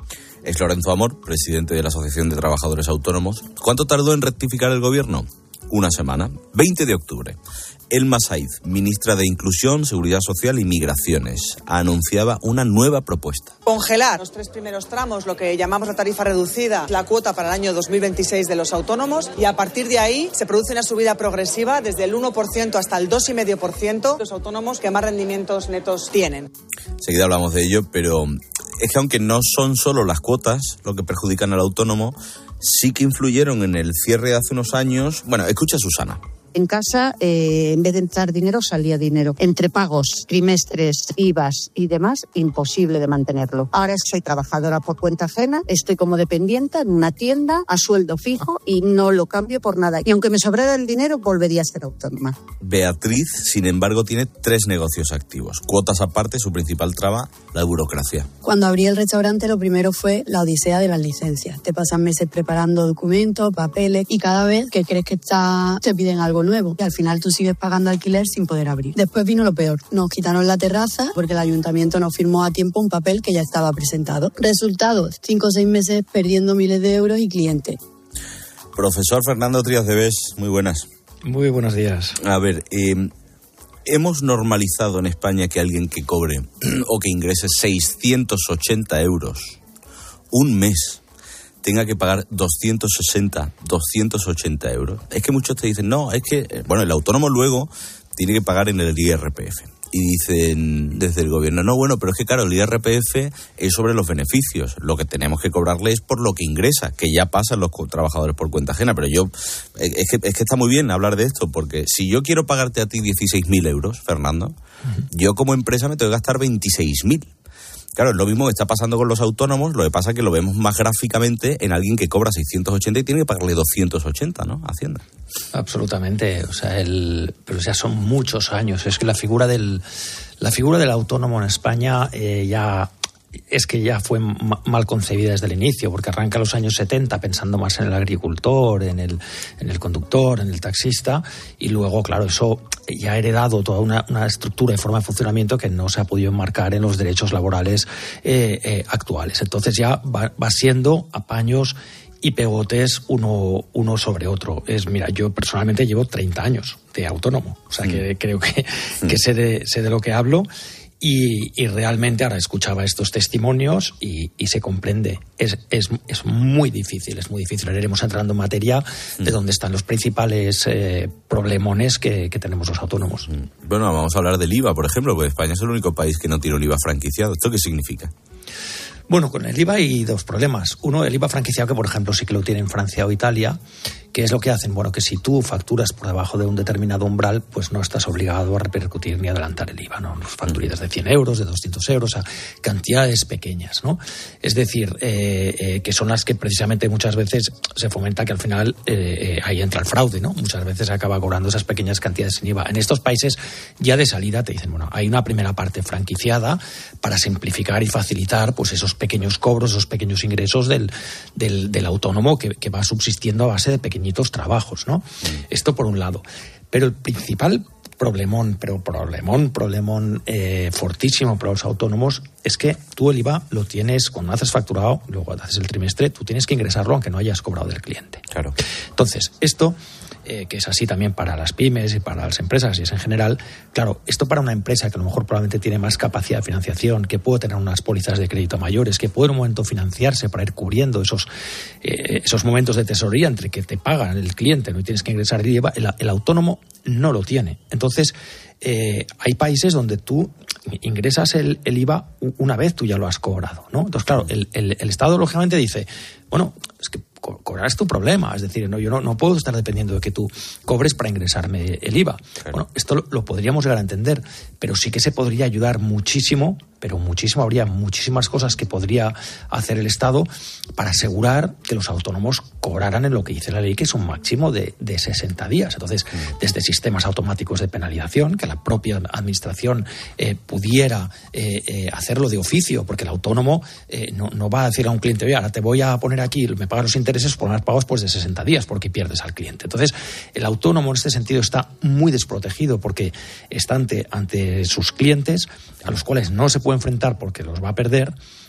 Es Lorenzo Amor, presidente de la Asociación de Trabajadores Autónomos. ¿Cuánto tardó en rectificar el gobierno? Una semana. veinte de octubre. Elma Saiz, ministra de Inclusión, Seguridad Social y Migraciones, anunciaba una nueva propuesta. Congelar los tres primeros tramos, lo que llamamos la tarifa reducida, la cuota para el año dos mil veintiséis de los autónomos, y a partir de ahí se produce una subida progresiva desde el uno por ciento hasta el dos coma cinco por ciento de los autónomos que más rendimientos netos tienen. Enseguida hablamos de ello, pero es que aunque no son solo las cuotas lo que perjudican al autónomo, sí que influyeron en el cierre de hace unos años. Bueno, escucha a Susana. En casa, eh, en vez de entrar dinero, salía dinero. Entre pagos, trimestres, I V As y demás, imposible de mantenerlo. Ahora soy trabajadora por cuenta ajena, estoy como dependiente en una tienda a sueldo fijo y no lo cambio por nada. Y aunque me sobrara el dinero, volvería a ser autónoma. Beatriz, sin embargo, tiene tres negocios activos. Cuotas aparte, su principal traba, la burocracia. Cuando abrí el restaurante, lo primero fue la odisea de las licencias. Te pasan meses preparando documentos, papeles, y cada vez que crees que está, te piden algo nuevo y al final tú sigues pagando alquiler sin poder abrir. Después vino lo peor, nos quitaron la terraza porque el ayuntamiento no firmó a tiempo un papel que ya estaba presentado. Resultado, cinco o seis meses perdiendo miles de euros y clientes. Profesor Fernando Trías de Bes, muy buenas. Muy buenos días. A ver, eh, hemos normalizado en España que alguien que cobre o que ingrese seiscientos ochenta euros un mes tenga que pagar doscientos sesenta, doscientos ochenta euros. Es que muchos te dicen, no, es que, bueno, el autónomo luego tiene que pagar en el I R P F. Y dicen desde el gobierno, no, bueno, pero es que claro, el I R P F es sobre los beneficios. Lo que tenemos que cobrarle es por lo que ingresa, que ya pasan los trabajadores por cuenta ajena. Pero yo, es que, es que está muy bien hablar de esto, porque si yo quiero pagarte a ti dieciséis mil euros, Fernando, uh-huh. yo como empresa me tengo que gastar veintiséis mil. Claro, es lo mismo que está pasando con los autónomos, lo que pasa es que lo vemos más gráficamente en alguien que cobra seiscientos ochenta y tiene que pagarle doscientos ochenta, ¿no? Hacienda. Absolutamente, o sea, el, pero ya son muchos años. Es que la figura del, la figura del autónomo en España eh, ya, es que ya fue ma- mal concebida desde el inicio, porque arranca en los años setenta pensando más en el agricultor, en el, en el conductor, en el taxista, y luego, claro, eso ya ha heredado toda una, una estructura y forma de funcionamiento que no se ha podido enmarcar en los derechos laborales eh, eh, actuales. Entonces ya va, va siendo apaños y pegotes uno, uno sobre otro. Es, mira, yo personalmente llevo treinta años de autónomo, o sea que mm. creo que, mm. que sé, de, sé de lo que hablo. Y, y realmente ahora escuchaba estos testimonios y, y se comprende. Es, es, es muy difícil, es muy difícil. Ahora iremos entrando en materia de dónde están los principales eh, problemones que, que tenemos los autónomos. Bueno, vamos a hablar del I V A, por ejemplo, porque España es el único país que no tiene un I V A franquiciado. ¿Esto qué significa? Bueno, con el I V A hay dos problemas. Uno, el I V A franquiciado, que por ejemplo sí que lo tiene en Francia o Italia. ¿Qué es lo que hacen? Bueno, que si tú facturas por debajo de un determinado umbral, pues no estás obligado a repercutir ni adelantar el I V A, ¿no? Los facturitas de cien euros, de doscientos euros, a cantidades pequeñas, ¿no? Es decir, eh, eh, que son las que precisamente muchas veces se fomenta que al final eh, eh, ahí entra el fraude, ¿no? Muchas veces se acaba cobrando esas pequeñas cantidades sin I V A. En estos países ya de salida te dicen, bueno, hay una primera parte franquiciada para simplificar y facilitar pues esos pequeños cobros, esos pequeños ingresos del, del, del autónomo que, que va subsistiendo a base de pequeños trabajos, ¿no? Mm. Esto por un lado. Pero el principal problemón, pero problemón, problemón eh, fortísimo para los autónomos es que tú el I V A lo tienes, cuando haces facturado, luego haces el trimestre, tú tienes que ingresarlo aunque no hayas cobrado del cliente. Claro. Entonces, esto... Eh, que es así también para las pymes y para las empresas y es en general, claro, esto para una empresa que a lo mejor probablemente tiene más capacidad de financiación, que puede tener unas pólizas de crédito mayores, que puede en un momento financiarse para ir cubriendo esos, eh, esos momentos de tesorería entre que te pagan el cliente, no y tienes que ingresar el I V A, el, el autónomo no lo tiene. Entonces, eh, hay países donde tú ingresas el, el I V A una vez, tú ya lo has cobrado, ¿no? Entonces, claro, el, el, el Estado lógicamente dice, bueno, es que co- cobrar es tu problema, es decir, no, yo no, no puedo estar dependiendo de que tú cobres para ingresarme el I V A. Claro. Bueno, esto lo, lo podríamos llegar a entender, pero sí que se podría ayudar muchísimo, pero muchísimo, habría muchísimas cosas que podría hacer el Estado para asegurar que los autónomos cobraran en lo que dice la ley, que es un máximo de, de sesenta días. Entonces, mm. desde sistemas automáticos de penalización, que la propia administración eh, pudiera eh, eh, hacerlo de oficio, porque el autónomo eh, no, no va a decir a un cliente, oye, ahora te voy a poner aquí, me pagas los intereses por unos pagos pues, de sesenta días, porque pierdes al cliente. Entonces, el autónomo en este sentido está muy desprotegido, porque está ante, ante sus clientes, a los cuales no se puede enfrentar porque los va a perder,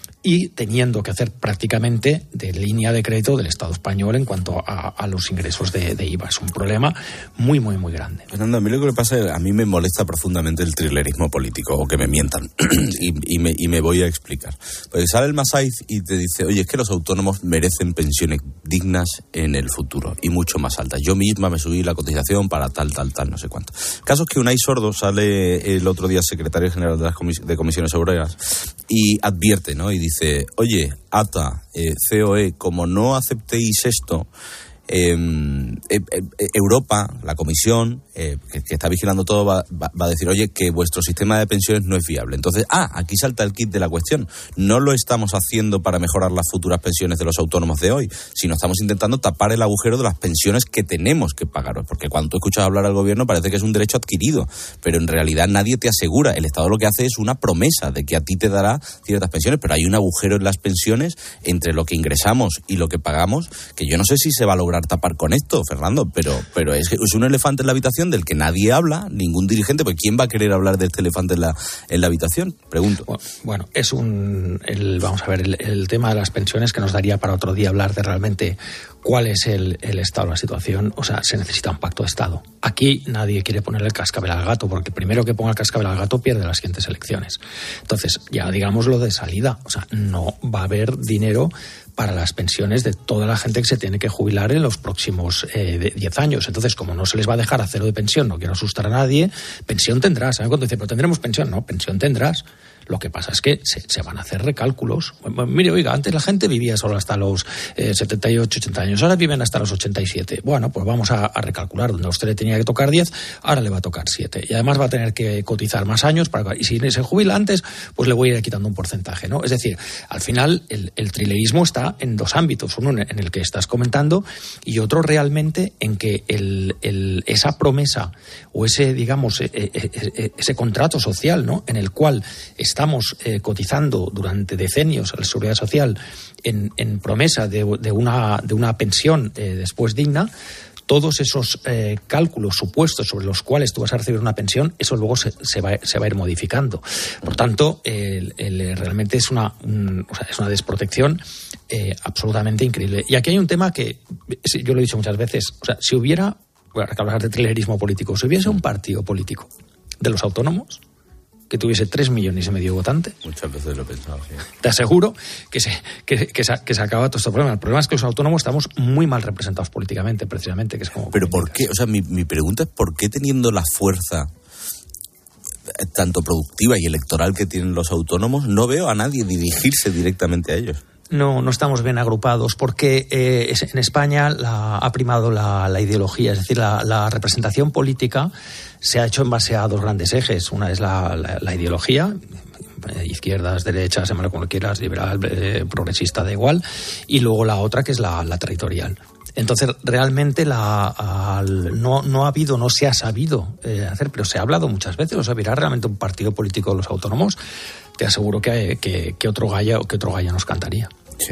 y teniendo que hacer prácticamente de línea de crédito del Estado español en cuanto a, a los ingresos de, de I V A. Es un problema muy, muy, muy grande. Fernando, a mí lo que pasa es a mí me molesta profundamente el trilerismo político, o que me mientan, y, y, me, y me voy a explicar. Porque sale el Masaiz y te dice, oye, es que los autónomos merecen pensiones dignas en el futuro, y mucho más altas. Yo misma me subí la cotización para tal, tal, tal, no sé cuánto. Caso es que Unai Sordo sale el otro día secretario general de las comis- de comisiones obreras y advierte, ¿no? Y dice, oye, A T A, eh, C O E, como no aceptéis esto, eh, eh, eh, Europa, la Comisión, eh, que, que está vigilando todo, va, va, va a decir, oye, que vuestro sistema de pensiones no es viable. Entonces, ah, aquí salta el kit de la cuestión. No lo estamos haciendo para mejorar las futuras pensiones de los autónomos de hoy, sino estamos intentando tapar el agujero de las pensiones que tenemos que pagar. Porque cuando tú escuchas hablar al gobierno parece que es un derecho adquirido, pero en realidad nadie te asegura. El Estado lo que hace es una promesa de que a ti te dará ciertas pensiones, pero hay un agujero en las pensiones entre lo que ingresamos y lo que pagamos, que yo no sé si se va a lograr tapar con esto, Fernando, pero, pero es, es un elefante en la habitación del que nadie habla, ningún dirigente, pues ¿quién va a querer hablar de este elefante en la, en la habitación? Pregunto. Bueno, es un, el, vamos a ver, el, el tema de las pensiones que nos daría para otro día hablar de realmente cuál es el, el estado de la situación. O sea, se necesita un pacto de Estado. Aquí nadie quiere ponerle el cascabel al gato, porque primero que ponga el cascabel al gato pierde las siguientes elecciones. Entonces, ya digamos lo de salida, o sea, no va a haber dinero para las pensiones de toda la gente que se tiene que jubilar en los próximos eh, diez años. Entonces, como no se les va a dejar a cero de pensión, no quiero asustar a nadie, pensión tendrás. ¿Saben cuando dice, pero tendremos pensión? No, pensión tendrás. Lo que pasa es que se, se van a hacer recálculos. Bueno, mire, oiga, antes la gente vivía solo hasta los eh, setenta y ocho, ochenta años, ahora viven hasta los ochenta y siete. Bueno, pues vamos a, a recalcular. Donde a usted le tenía que tocar diez, ahora le va a tocar siete. Y además va a tener que cotizar más años, para, y si se jubila antes, pues le voy a ir quitando un porcentaje, ¿no? Es decir, al final el, el trileísmo está en dos ámbitos. Uno en el que estás comentando y otro realmente en que el, el, esa promesa o ese, digamos, ese contrato social, ¿no?, en el cual está estamos eh, cotizando durante decenios a la seguridad social en, en promesa de, de, una, de una pensión eh, después digna, todos esos eh, cálculos supuestos sobre los cuales tú vas a recibir una pensión, eso luego se, se, va, se va a ir modificando. Por tanto, el, el, realmente es una, un, o sea, es una desprotección eh, absolutamente increíble. Y aquí hay un tema que, yo lo he dicho muchas veces, o sea, si hubiera, bueno, que hablar de trilerismo político, si hubiese un partido político de los autónomos que tuviese tres millones y medio de votantes, muchas veces lo he pensado, sí. Te aseguro que se, que, que, se, que se acaba todo este problema. El problema es que los autónomos estamos muy mal representados políticamente, precisamente. Que es como Pero ¿por qué? O sea, mi, mi pregunta es ¿por qué, teniendo la fuerza tanto productiva y electoral que tienen los autónomos, no veo a nadie dirigirse directamente a ellos? No, no estamos bien agrupados porque eh, en España la, ha primado la, la ideología, es decir, la, la representación política se ha hecho en base a dos grandes ejes. Una es la, la, la ideología, eh, izquierdas, derechas, llámalo como quieras, liberal, eh, progresista, da igual, y luego la otra que es la, la territorial. Entonces, realmente la, al, no, no ha habido, no se ha sabido eh, hacer, pero se ha hablado muchas veces. O sea, ¿hubiera realmente un partido político de los autónomos? Te aseguro que, que, que otro gallo que otro gallo nos cantaría. Sí.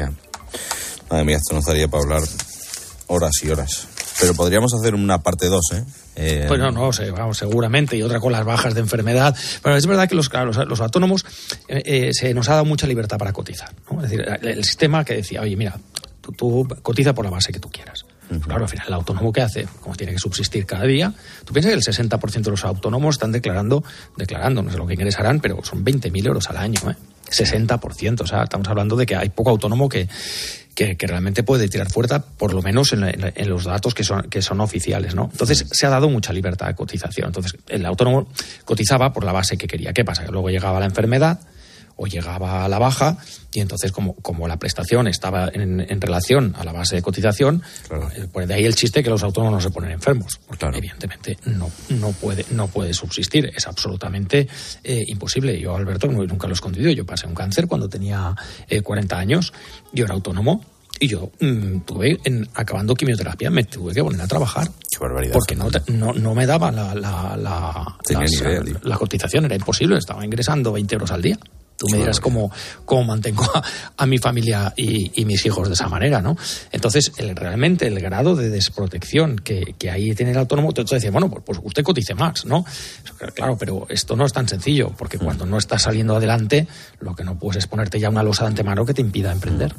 Madre mía, esto nos daría para hablar horas y horas. Pero podríamos hacer una parte dos, ¿eh? eh... Pues no, no, sé, vamos, seguramente, y otra con las bajas de enfermedad. Pero es verdad que los, los, los autónomos eh, eh, se nos ha dado mucha libertad para cotizar, ¿no? Es decir, el, el sistema que decía, oye, mira, tú, tú cotiza por la base que tú quieras. Uh-huh. Claro, al final el autónomo ¿qué hace? Como tiene que subsistir cada día, tú piensas que el sesenta por ciento de los autónomos están declarando, declarando, no sé lo que ingresarán, pero son veinte mil euros al año, ¿eh? sesenta por ciento, o sea, estamos hablando de que hay poco autónomo que, que, que realmente puede tirar fuerza, por lo menos en, en, en los datos que son, que son oficiales, ¿no? Entonces, se ha dado mucha libertad de cotización. Entonces, el autónomo cotizaba por la base que quería. ¿Qué pasa? Que luego llegaba la enfermedad o llegaba a la baja y entonces como, como la prestación estaba en, en relación a la base de cotización, claro. Pues de ahí el chiste que los autónomos no se ponen enfermos, porque claro. Evidentemente no, no, puede, no puede subsistir, es absolutamente eh, imposible. Yo, Alberto, nunca lo he escondido, yo pasé un cáncer cuando tenía eh, cuarenta años, yo era autónomo y yo mmm, tuve, en, acabando quimioterapia, me tuve que poner a trabajar. Qué barbaridad. Porque no, no, no me daba la, la, la, las, idea, la, la cotización, era imposible, estaba ingresando veinte euros al día. Tú me dirás cómo, cómo mantengo a, a mi familia y, y mis hijos de esa manera, ¿no? Entonces, el, realmente el grado de desprotección que, que ahí tiene el autónomo, te decía, bueno, pues, pues usted cotice más, ¿no? Claro, pero esto no es tan sencillo, porque cuando no estás saliendo adelante, lo que no puedes es ponerte ya una losa de antemano que te impida emprender.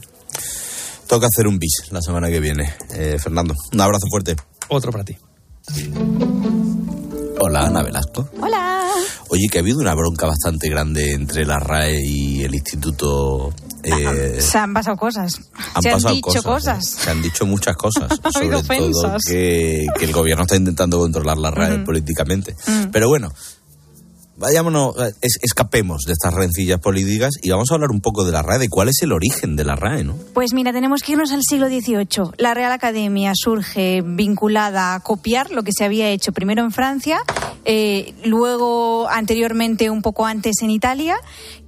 Toca hacer un bis la semana que viene. Eh, Fernando, un abrazo fuerte. Otro para ti. Hola, Ana Velasco. Hola. Oye, que ha habido una bronca bastante grande entre la R A E y el Instituto. Eh, se han pasado cosas. Han se pasado han dicho cosas. cosas. Eh. Se han dicho muchas cosas. Sobre todo ofensas. que, que el gobierno está intentando controlar la R A E uh-huh. políticamente. Uh-huh. Pero bueno, vayámonos, es, escapemos de estas rencillas políticas y vamos a hablar un poco de la R A E, de cuál es el origen de la R A E, ¿no? Pues mira, tenemos que irnos al siglo dieciocho. La Real Academia surge vinculada a copiar lo que se había hecho primero en Francia, eh, luego anteriormente un poco antes en Italia,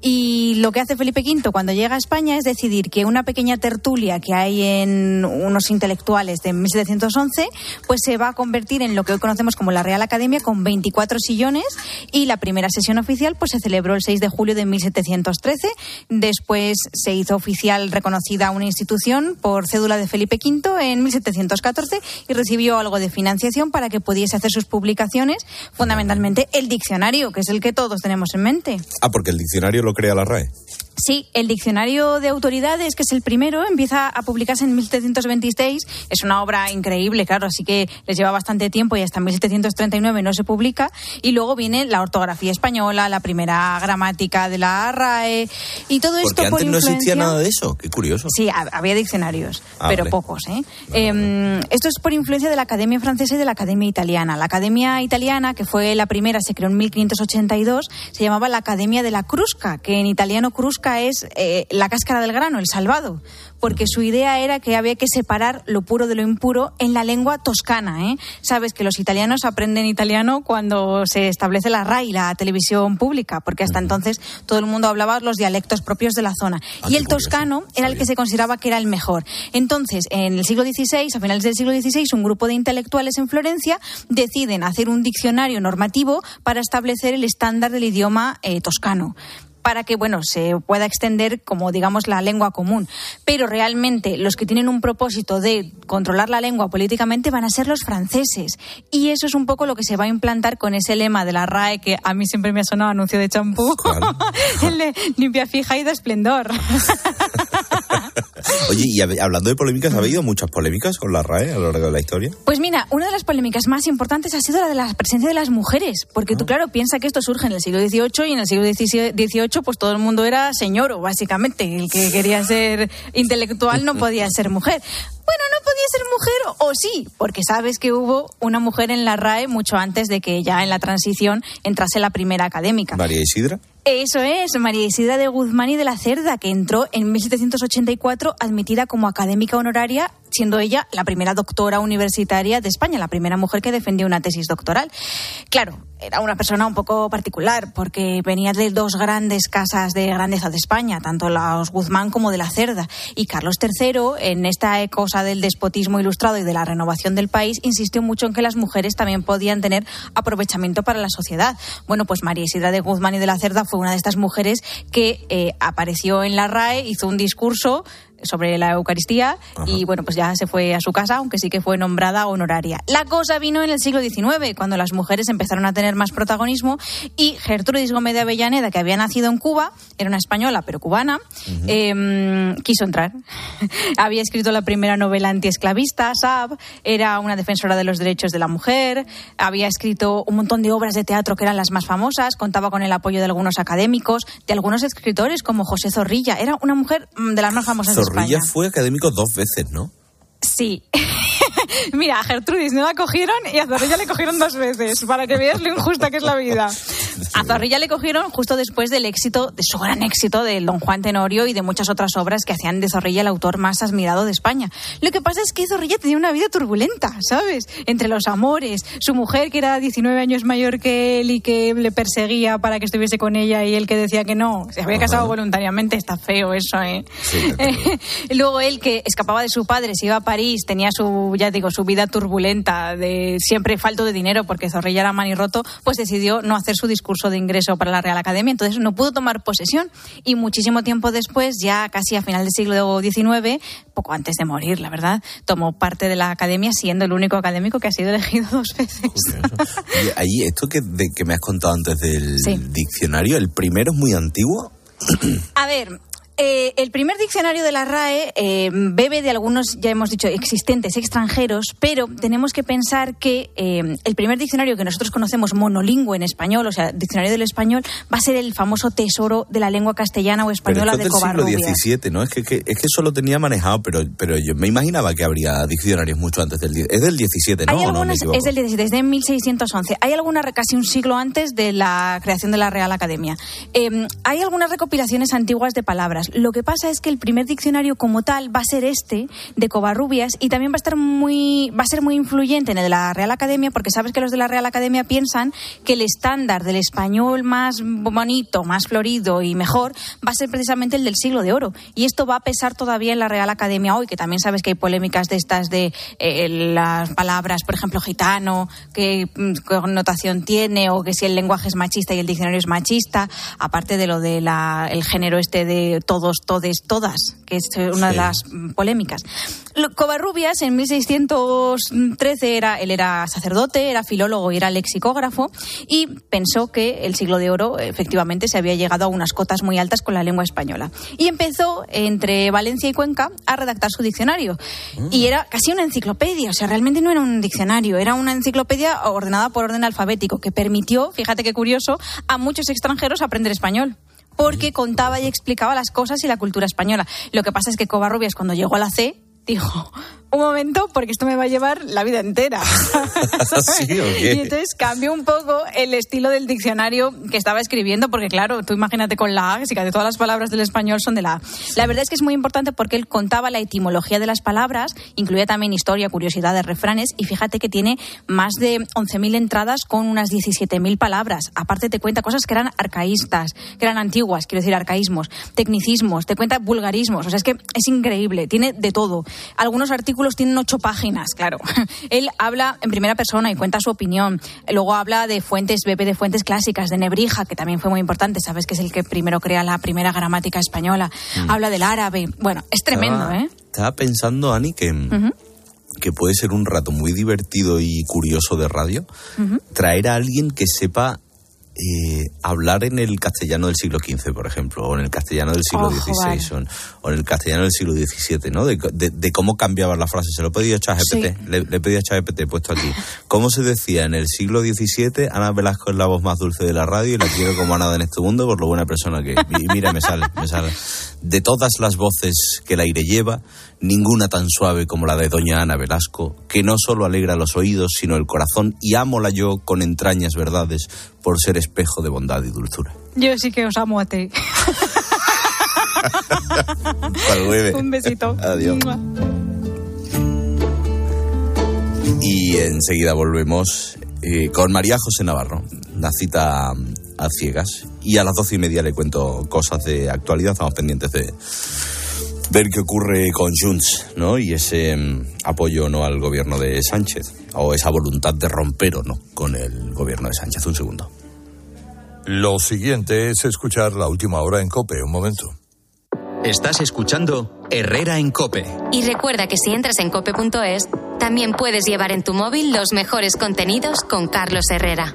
y lo que hace Felipe quinto cuando llega a España es decidir que una pequeña tertulia que hay en unos intelectuales de mil setecientos once pues se va a convertir en lo que hoy conocemos como la Real Academia, con veinticuatro sillones, y la primera sesión oficial pues se celebró el seis de julio de mil setecientos trece. Después se hizo oficial reconocida una institución por cédula de Felipe quinto en mil setecientos catorce y recibió algo de financiación para que pudiese hacer sus publicaciones, fundamentalmente el diccionario, que es el que todos tenemos en mente. Ah, porque el diccionario lo crea la R A E. Sí, el Diccionario de Autoridades, que es el primero, empieza a publicarse en mil setecientos veintiséis. Es una obra increíble, claro, así que les lleva bastante tiempo y hasta mil setecientos treinta y nueve no se publica. Y luego viene la ortografía española, la primera gramática de la R A E y todo esto por influencia... Porque antes no existía nada de eso, qué curioso. Sí, había diccionarios, ah, pero vale. pocos, ¿eh? Vale, vale. eh esto es por influencia de la Academia Francesa y de la Academia Italiana. La Academia Italiana, que fue la primera, se creó en mil quinientos ochenta y dos, se llamaba la Academia de la Crusca, que en italiano crusca es eh, la cáscara del grano, el salvado, porque su idea era que había que separar lo puro de lo impuro en la lengua toscana, ¿eh? Sabes que los italianos aprenden italiano cuando se establece la R A I, la televisión pública, porque hasta entonces todo el mundo hablaba los dialectos propios de la zona. Ah, y el toscano curioso. Era el que se consideraba que era el mejor. Entonces, en el siglo dieciséis, a finales del siglo dieciséis, un grupo de intelectuales en Florencia deciden hacer un diccionario normativo para establecer el estándar del idioma eh, toscano. para que, bueno, se pueda extender como, digamos, la lengua común. Pero realmente los que tienen un propósito de controlar la lengua políticamente van a ser los franceses. Y eso es un poco lo que se va a implantar con ese lema de la R A E, que a mí siempre me ha sonado anuncio de champú. Claro. El de limpia, fija y de esplendor. Oye, y hablando de polémicas, ¿ha habido muchas polémicas con la R A E a lo largo de la historia? Pues mira, una de las polémicas más importantes ha sido la de la presencia de las mujeres, porque tú, claro, piensa que esto surge en el siglo dieciocho y en el siglo dieciocho pues todo el mundo era señoro, básicamente. El que quería ser intelectual no podía ser mujer. Bueno, no podía ser mujer, o sí, porque sabes que hubo una mujer en la R A E mucho antes de que ya en la transición entrase la primera académica. ¿María Isidra? Eso es, María Isidra de Guzmán y de la Cerda, que entró en mil setecientos ochenta y cuatro admitida como académica honoraria, siendo ella la primera doctora universitaria de España, la primera mujer que defendió una tesis doctoral. Claro, era una persona un poco particular, porque venía de dos grandes casas de grandeza de España, tanto los Guzmán como de la Cerda. Y Carlos tercero, en esta cosa del despotismo ilustrado y de la renovación del país, insistió mucho en que las mujeres también podían tener aprovechamiento para la sociedad. Bueno, pues María Isidra de Guzmán y de la Cerda fue una de estas mujeres que eh, apareció en la R A E, hizo un discurso sobre la Eucaristía. Ajá. Y bueno, pues ya se fue a su casa, aunque sí que fue nombrada honoraria. La cosa vino en el siglo diecinueve, cuando las mujeres empezaron a tener más protagonismo, y Gertrudis Gómez de Avellaneda, que había nacido en Cuba, era una española pero cubana, uh-huh. eh, quiso entrar. Había escrito la primera novela antiesclavista, Sab, era una defensora de los derechos de la mujer, había escrito un montón de obras de teatro que eran las más famosas, contaba con el apoyo de algunos académicos, de algunos escritores como José Zorrilla, era una mujer de las más famosas de Zorrilla España. Fue académico dos veces, ¿no? Sí. Mira, a Gertrudis no la cogieron y a Zorrilla le cogieron dos veces, para que veas lo injusta que es la vida. A Zorrilla le cogieron justo después del éxito, de su gran éxito de Don Juan Tenorio y de muchas otras obras que hacían de Zorrilla el autor más admirado de España. Lo que pasa es que Zorrilla tenía una vida turbulenta, ¿sabes? Entre los amores, su mujer que era diecinueve años mayor que él y que le perseguía para que estuviese con ella, y él que decía que no, se había casado Ajá. voluntariamente, está feo eso, ¿eh? Sí, luego él que escapaba de su padre, se iba a París, tenía su, ya digo, su vida turbulenta, de siempre falto de dinero porque Zorrilla era manirroto, pues decidió no hacer su discurso de ingreso para la Real Academia, entonces no pudo tomar posesión, y muchísimo tiempo después, ya casi a final del siglo diecinueve, poco antes de morir, la verdad, tomó parte de la Academia, siendo el único académico que ha sido elegido dos veces. Oye, ahí, esto que, de, que me has contado antes del sí. diccionario, ¿el primero es muy antiguo? A ver... Eh, el primer diccionario de la R A E eh, bebe de algunos, ya hemos dicho, existentes extranjeros, pero tenemos que pensar que eh, el primer diccionario que nosotros conocemos monolingüe en español, o sea, diccionario del español, va a ser el famoso tesoro de la lengua castellana o española de Covarrubias. Pero esto es del siglo diecisiete, ¿no? Es que, que, es que eso lo tenía manejado, pero, pero yo me imaginaba que habría diccionarios mucho antes del... Es del diecisiete, ¿no? Hay algunas, ¿No es del diecisiete, es de mil seiscientos once. Hay alguna casi un siglo antes de la creación de la Real Academia. Eh, hay algunas recopilaciones antiguas de palabras. Lo que pasa es que el primer diccionario como tal va a ser este de Covarrubias, y también va a estar muy va a ser muy influyente en el de la Real Academia, porque sabes que los de la Real Academia piensan que el estándar del español más bonito, más florido y mejor va a ser precisamente el del siglo de oro, y esto va a pesar todavía en la Real Academia hoy, que también sabes que hay polémicas de estas de eh, las palabras, por ejemplo, gitano, qué connotación tiene, o que si el lenguaje es machista y el diccionario es machista, aparte de lo de la, el género este de todos, todes, todas, que es una sí. de las polémicas. Covarrubias en mil seiscientos trece era, él era sacerdote, era filólogo y era lexicógrafo, y pensó que el siglo de oro efectivamente se había llegado a unas cotas muy altas con la lengua española, y empezó entre Valencia y Cuenca a redactar su diccionario, mm. y era casi una enciclopedia, o sea, realmente no era un diccionario, era una enciclopedia ordenada por orden alfabético, que permitió, fíjate qué curioso, a muchos extranjeros aprender español, porque contaba y explicaba las cosas y la cultura española. Lo que pasa es que Covarrubias, cuando llegó a la C, dijo, un momento, porque esto me va a llevar la vida entera. ¿Sí, o qué? Y entonces cambió un poco el estilo del diccionario que estaba escribiendo, porque claro, tú imagínate con la A, que casi todas las palabras del español son de la A. Sí. La verdad es que es muy importante porque él contaba la etimología de las palabras, incluía también historia, curiosidades, refranes, y fíjate que tiene más de once mil entradas con unas diecisiete mil palabras. Aparte te cuenta cosas que eran arcaístas, que eran antiguas, quiero decir arcaísmos, tecnicismos, te cuenta vulgarismos, o sea, es que es increíble, tiene de todo. Algunos artículos artículos tienen ocho páginas, claro. Él habla en primera persona y cuenta su opinión. Luego habla de fuentes, bebe de fuentes clásicas, de Nebrija, que también fue muy importante, sabes que es el que primero crea la primera gramática española. Mm. Habla del árabe. Bueno, es tremendo, estaba, ¿eh? Estaba pensando, Ani, que, uh-huh. que puede ser un rato muy divertido y curioso de radio, uh-huh. traer a alguien que sepa Eh, hablar en el castellano del siglo quince, por ejemplo, o en el castellano del siglo dieciséis, vale. o, o en el castellano del siglo diecisiete, ¿no? De, de, de cómo cambiaban las frases. Se lo he pedido a ChatGPT, sí. le, le he pedido a ChatGPT, puesto aquí. ¿Cómo se decía en el siglo diecisiete? Ana Velasco es la voz más dulce de la radio y la quiero como a nada en este mundo por lo buena persona que es. Y mira, me sale, me sale. De todas las voces que el aire lleva, ninguna tan suave como la de doña Ana Velasco, que no solo alegra los oídos, sino el corazón, y ámola yo con entrañas verdades, por ser espejo de bondad y dulzura. Yo sí que os amo a ti. Un besito. Adiós. Y enseguida volvemos eh, con María José Navarro, una cita a ciegas. Y a las doce y media le cuento cosas de actualidad. Estamos pendientes de ver qué ocurre con Junts, ¿no? Y ese um, apoyo o no al gobierno de Sánchez, o esa voluntad de romper o no con el gobierno de Sánchez. Un segundo. Lo siguiente es escuchar la última hora en COPE. Un momento. Estás escuchando Herrera en COPE. Y recuerda que si entras en cope punto es, también puedes llevar en tu móvil los mejores contenidos con Carlos Herrera.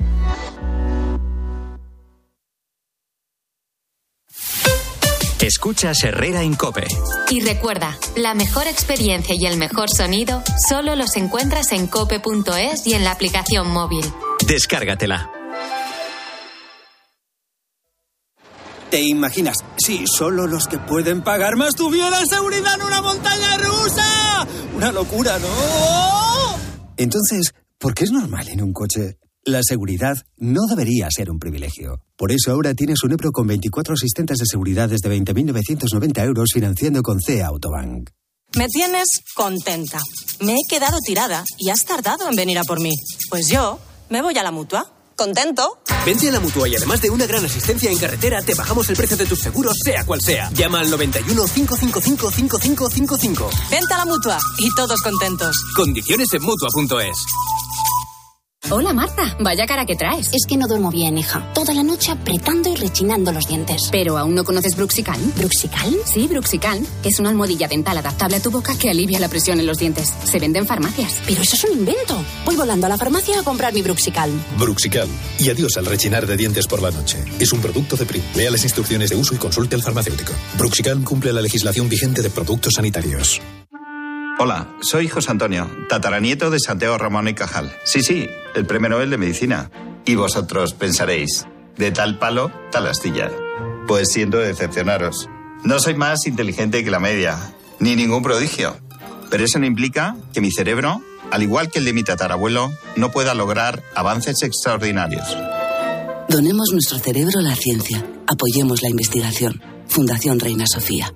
Escuchas Herrera en COPE. Y recuerda, la mejor experiencia y el mejor sonido solo los encuentras en cope punto es y en la aplicación móvil. Descárgatela. ¿Te imaginas? Si solo los que pueden pagar más tuvieran seguridad en una montaña rusa. ¡Una locura!, ¿no? Entonces, ¿por qué es normal en un coche? La seguridad no debería ser un privilegio. Por eso ahora tienes un Ebro con veinticuatro asistentes de seguridad desde veinte mil novecientos noventa euros financiando con C E A Autobank. Me tienes contenta. Me he quedado tirada y has tardado en venir a por mí. Pues yo me voy a la Mutua. ¿Contento? Vente a la Mutua y además de una gran asistencia en carretera, te bajamos el precio de tus seguros, sea cual sea. Llama al noventa y uno, cinco cinco cinco, cinco cinco cinco cinco. Vente a la Mutua y todos contentos. Condiciones en Mutua punto es. Hola Marta, vaya cara que traes. Es que no duermo bien, hija. Toda la noche apretando y rechinando los dientes. ¿Pero aún no conoces Bruxical? ¿Bruxical? Sí, Bruxical. Es una almohadilla dental adaptable a tu boca que alivia la presión en los dientes. Se vende en farmacias. Pero eso es un invento. Voy volando a la farmacia a comprar mi Bruxical. Bruxical. Y adiós al rechinar de dientes por la noche. Es un producto de Prim. Lea las instrucciones de uso y consulte al farmacéutico. Bruxical cumple la legislación vigente de productos sanitarios. Hola, soy José Antonio, tataranieto de Santiago Ramón y Cajal. Sí, sí, el premio Nobel de Medicina. Y vosotros pensaréis, de tal palo, tal astilla. Pues siento decepcionaros. No soy más inteligente que la media, ni ningún prodigio. Pero eso no implica que mi cerebro, al igual que el de mi tatarabuelo, no pueda lograr avances extraordinarios. Donemos nuestro cerebro a la ciencia. Apoyemos la investigación. Fundación Reina Sofía.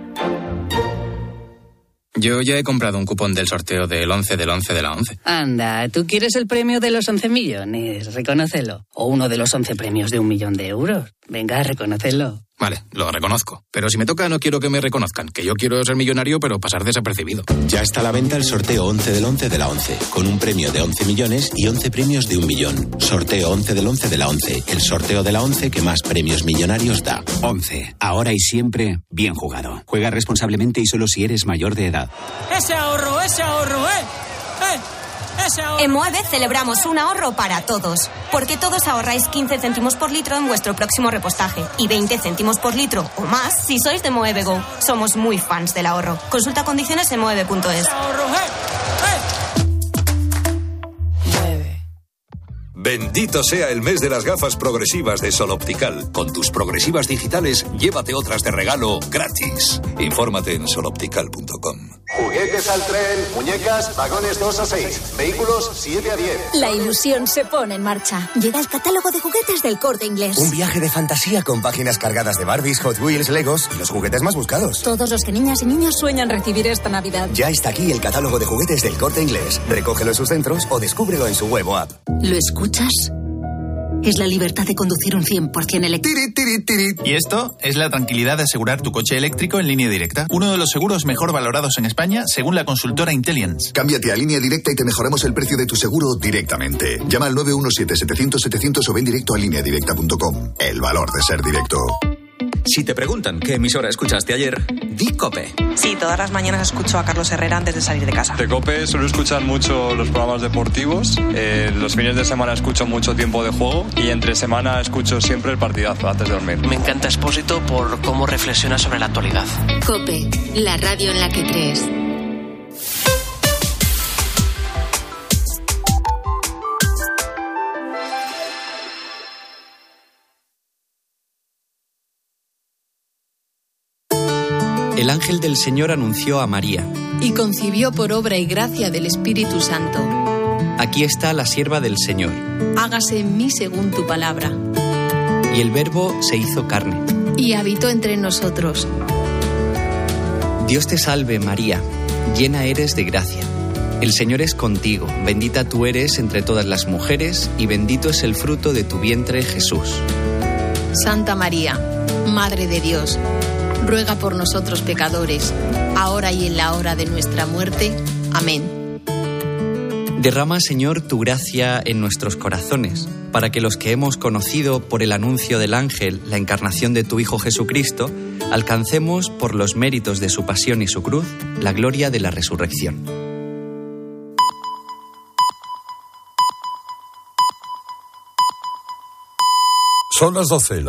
Yo ya he comprado un cupón del sorteo del once del once de la once. Anda, ¿tú quieres el premio de los once millones? Reconócelo. O uno de los once premios de un millón de euros. Venga, reconócelo. Vale, lo reconozco. Pero si me toca no quiero que me reconozcan, que yo quiero ser millonario pero pasar desapercibido. Ya está a la venta el sorteo once del once de la once, con un premio de once millones y once premios de un millón. Sorteo once del once de la once, el sorteo de la once que más premios millonarios da. once, ahora y siempre, bien jugado. Juega responsablemente y solo si eres mayor de edad. ¡Ese ahorro, ese ahorro, eh! ¡Eh! En Moave celebramos un ahorro para todos, porque todos ahorráis quince céntimos por litro en vuestro próximo repostaje y veinte céntimos por litro o más si sois de Moave Go. Somos muy fans del ahorro. Consulta condiciones en moave punto es. Bendito sea el mes de las gafas progresivas de Sol Optical. Con tus progresivas digitales, llévate otras de regalo gratis. Infórmate en sol optical punto com. Juguetes al tren, muñecas, vagones dos a seis, vehículos siete a diez. La ilusión se pone en marcha. Llega el catálogo de juguetes del Corte Inglés. Un viaje de fantasía con páginas cargadas de Barbies, Hot Wheels, Legos y los juguetes más buscados. Todos los que niñas y niños sueñan recibir esta Navidad. Ya está aquí el catálogo de juguetes del Corte Inglés. Recógelo en sus centros o descúbrelo en su web o app. ¿Lo escuchas? es la libertad de conducir un cien por ciento eléctrico. Y esto es la tranquilidad de asegurar tu coche eléctrico en Línea Directa. Uno de los seguros mejor valorados en España, según la consultora Intelliance. Cámbiate a Línea Directa y te mejoramos el precio de tu seguro directamente. Llama al nueve uno siete, setecientos, setecientos o ven directo a línea directa punto com. El valor de ser directo. Si te preguntan qué emisora escuchaste ayer, di COPE. Sí, todas las mañanas escucho a Carlos Herrera antes de salir de casa. De COPE suelo escuchar mucho los programas deportivos. Eh, los fines de semana escucho mucho Tiempo de Juego. Y entre semana escucho siempre el partidazo antes de dormir. Me encanta Expósito por cómo reflexiona sobre la actualidad. COPE, la radio en la que crees. El ángel del Señor anunció a María. Y concibió por obra y gracia del Espíritu Santo. Aquí está la sierva del Señor. Hágase en mí según tu palabra. Y el Verbo se hizo carne. Y habitó entre nosotros. Dios te salve, María, llena eres de gracia. El Señor es contigo, bendita tú eres entre todas las mujeres, y bendito es el fruto de tu vientre, Jesús. Santa María, Madre de Dios, ruega por nosotros pecadores, ahora y en la hora de nuestra muerte. Amén. Derrama, Señor, tu gracia en nuestros corazones, para que los que hemos conocido por el anuncio del ángel la encarnación de tu Hijo Jesucristo, alcancemos, por los méritos de su pasión y su cruz, la gloria de la resurrección. Son las doce.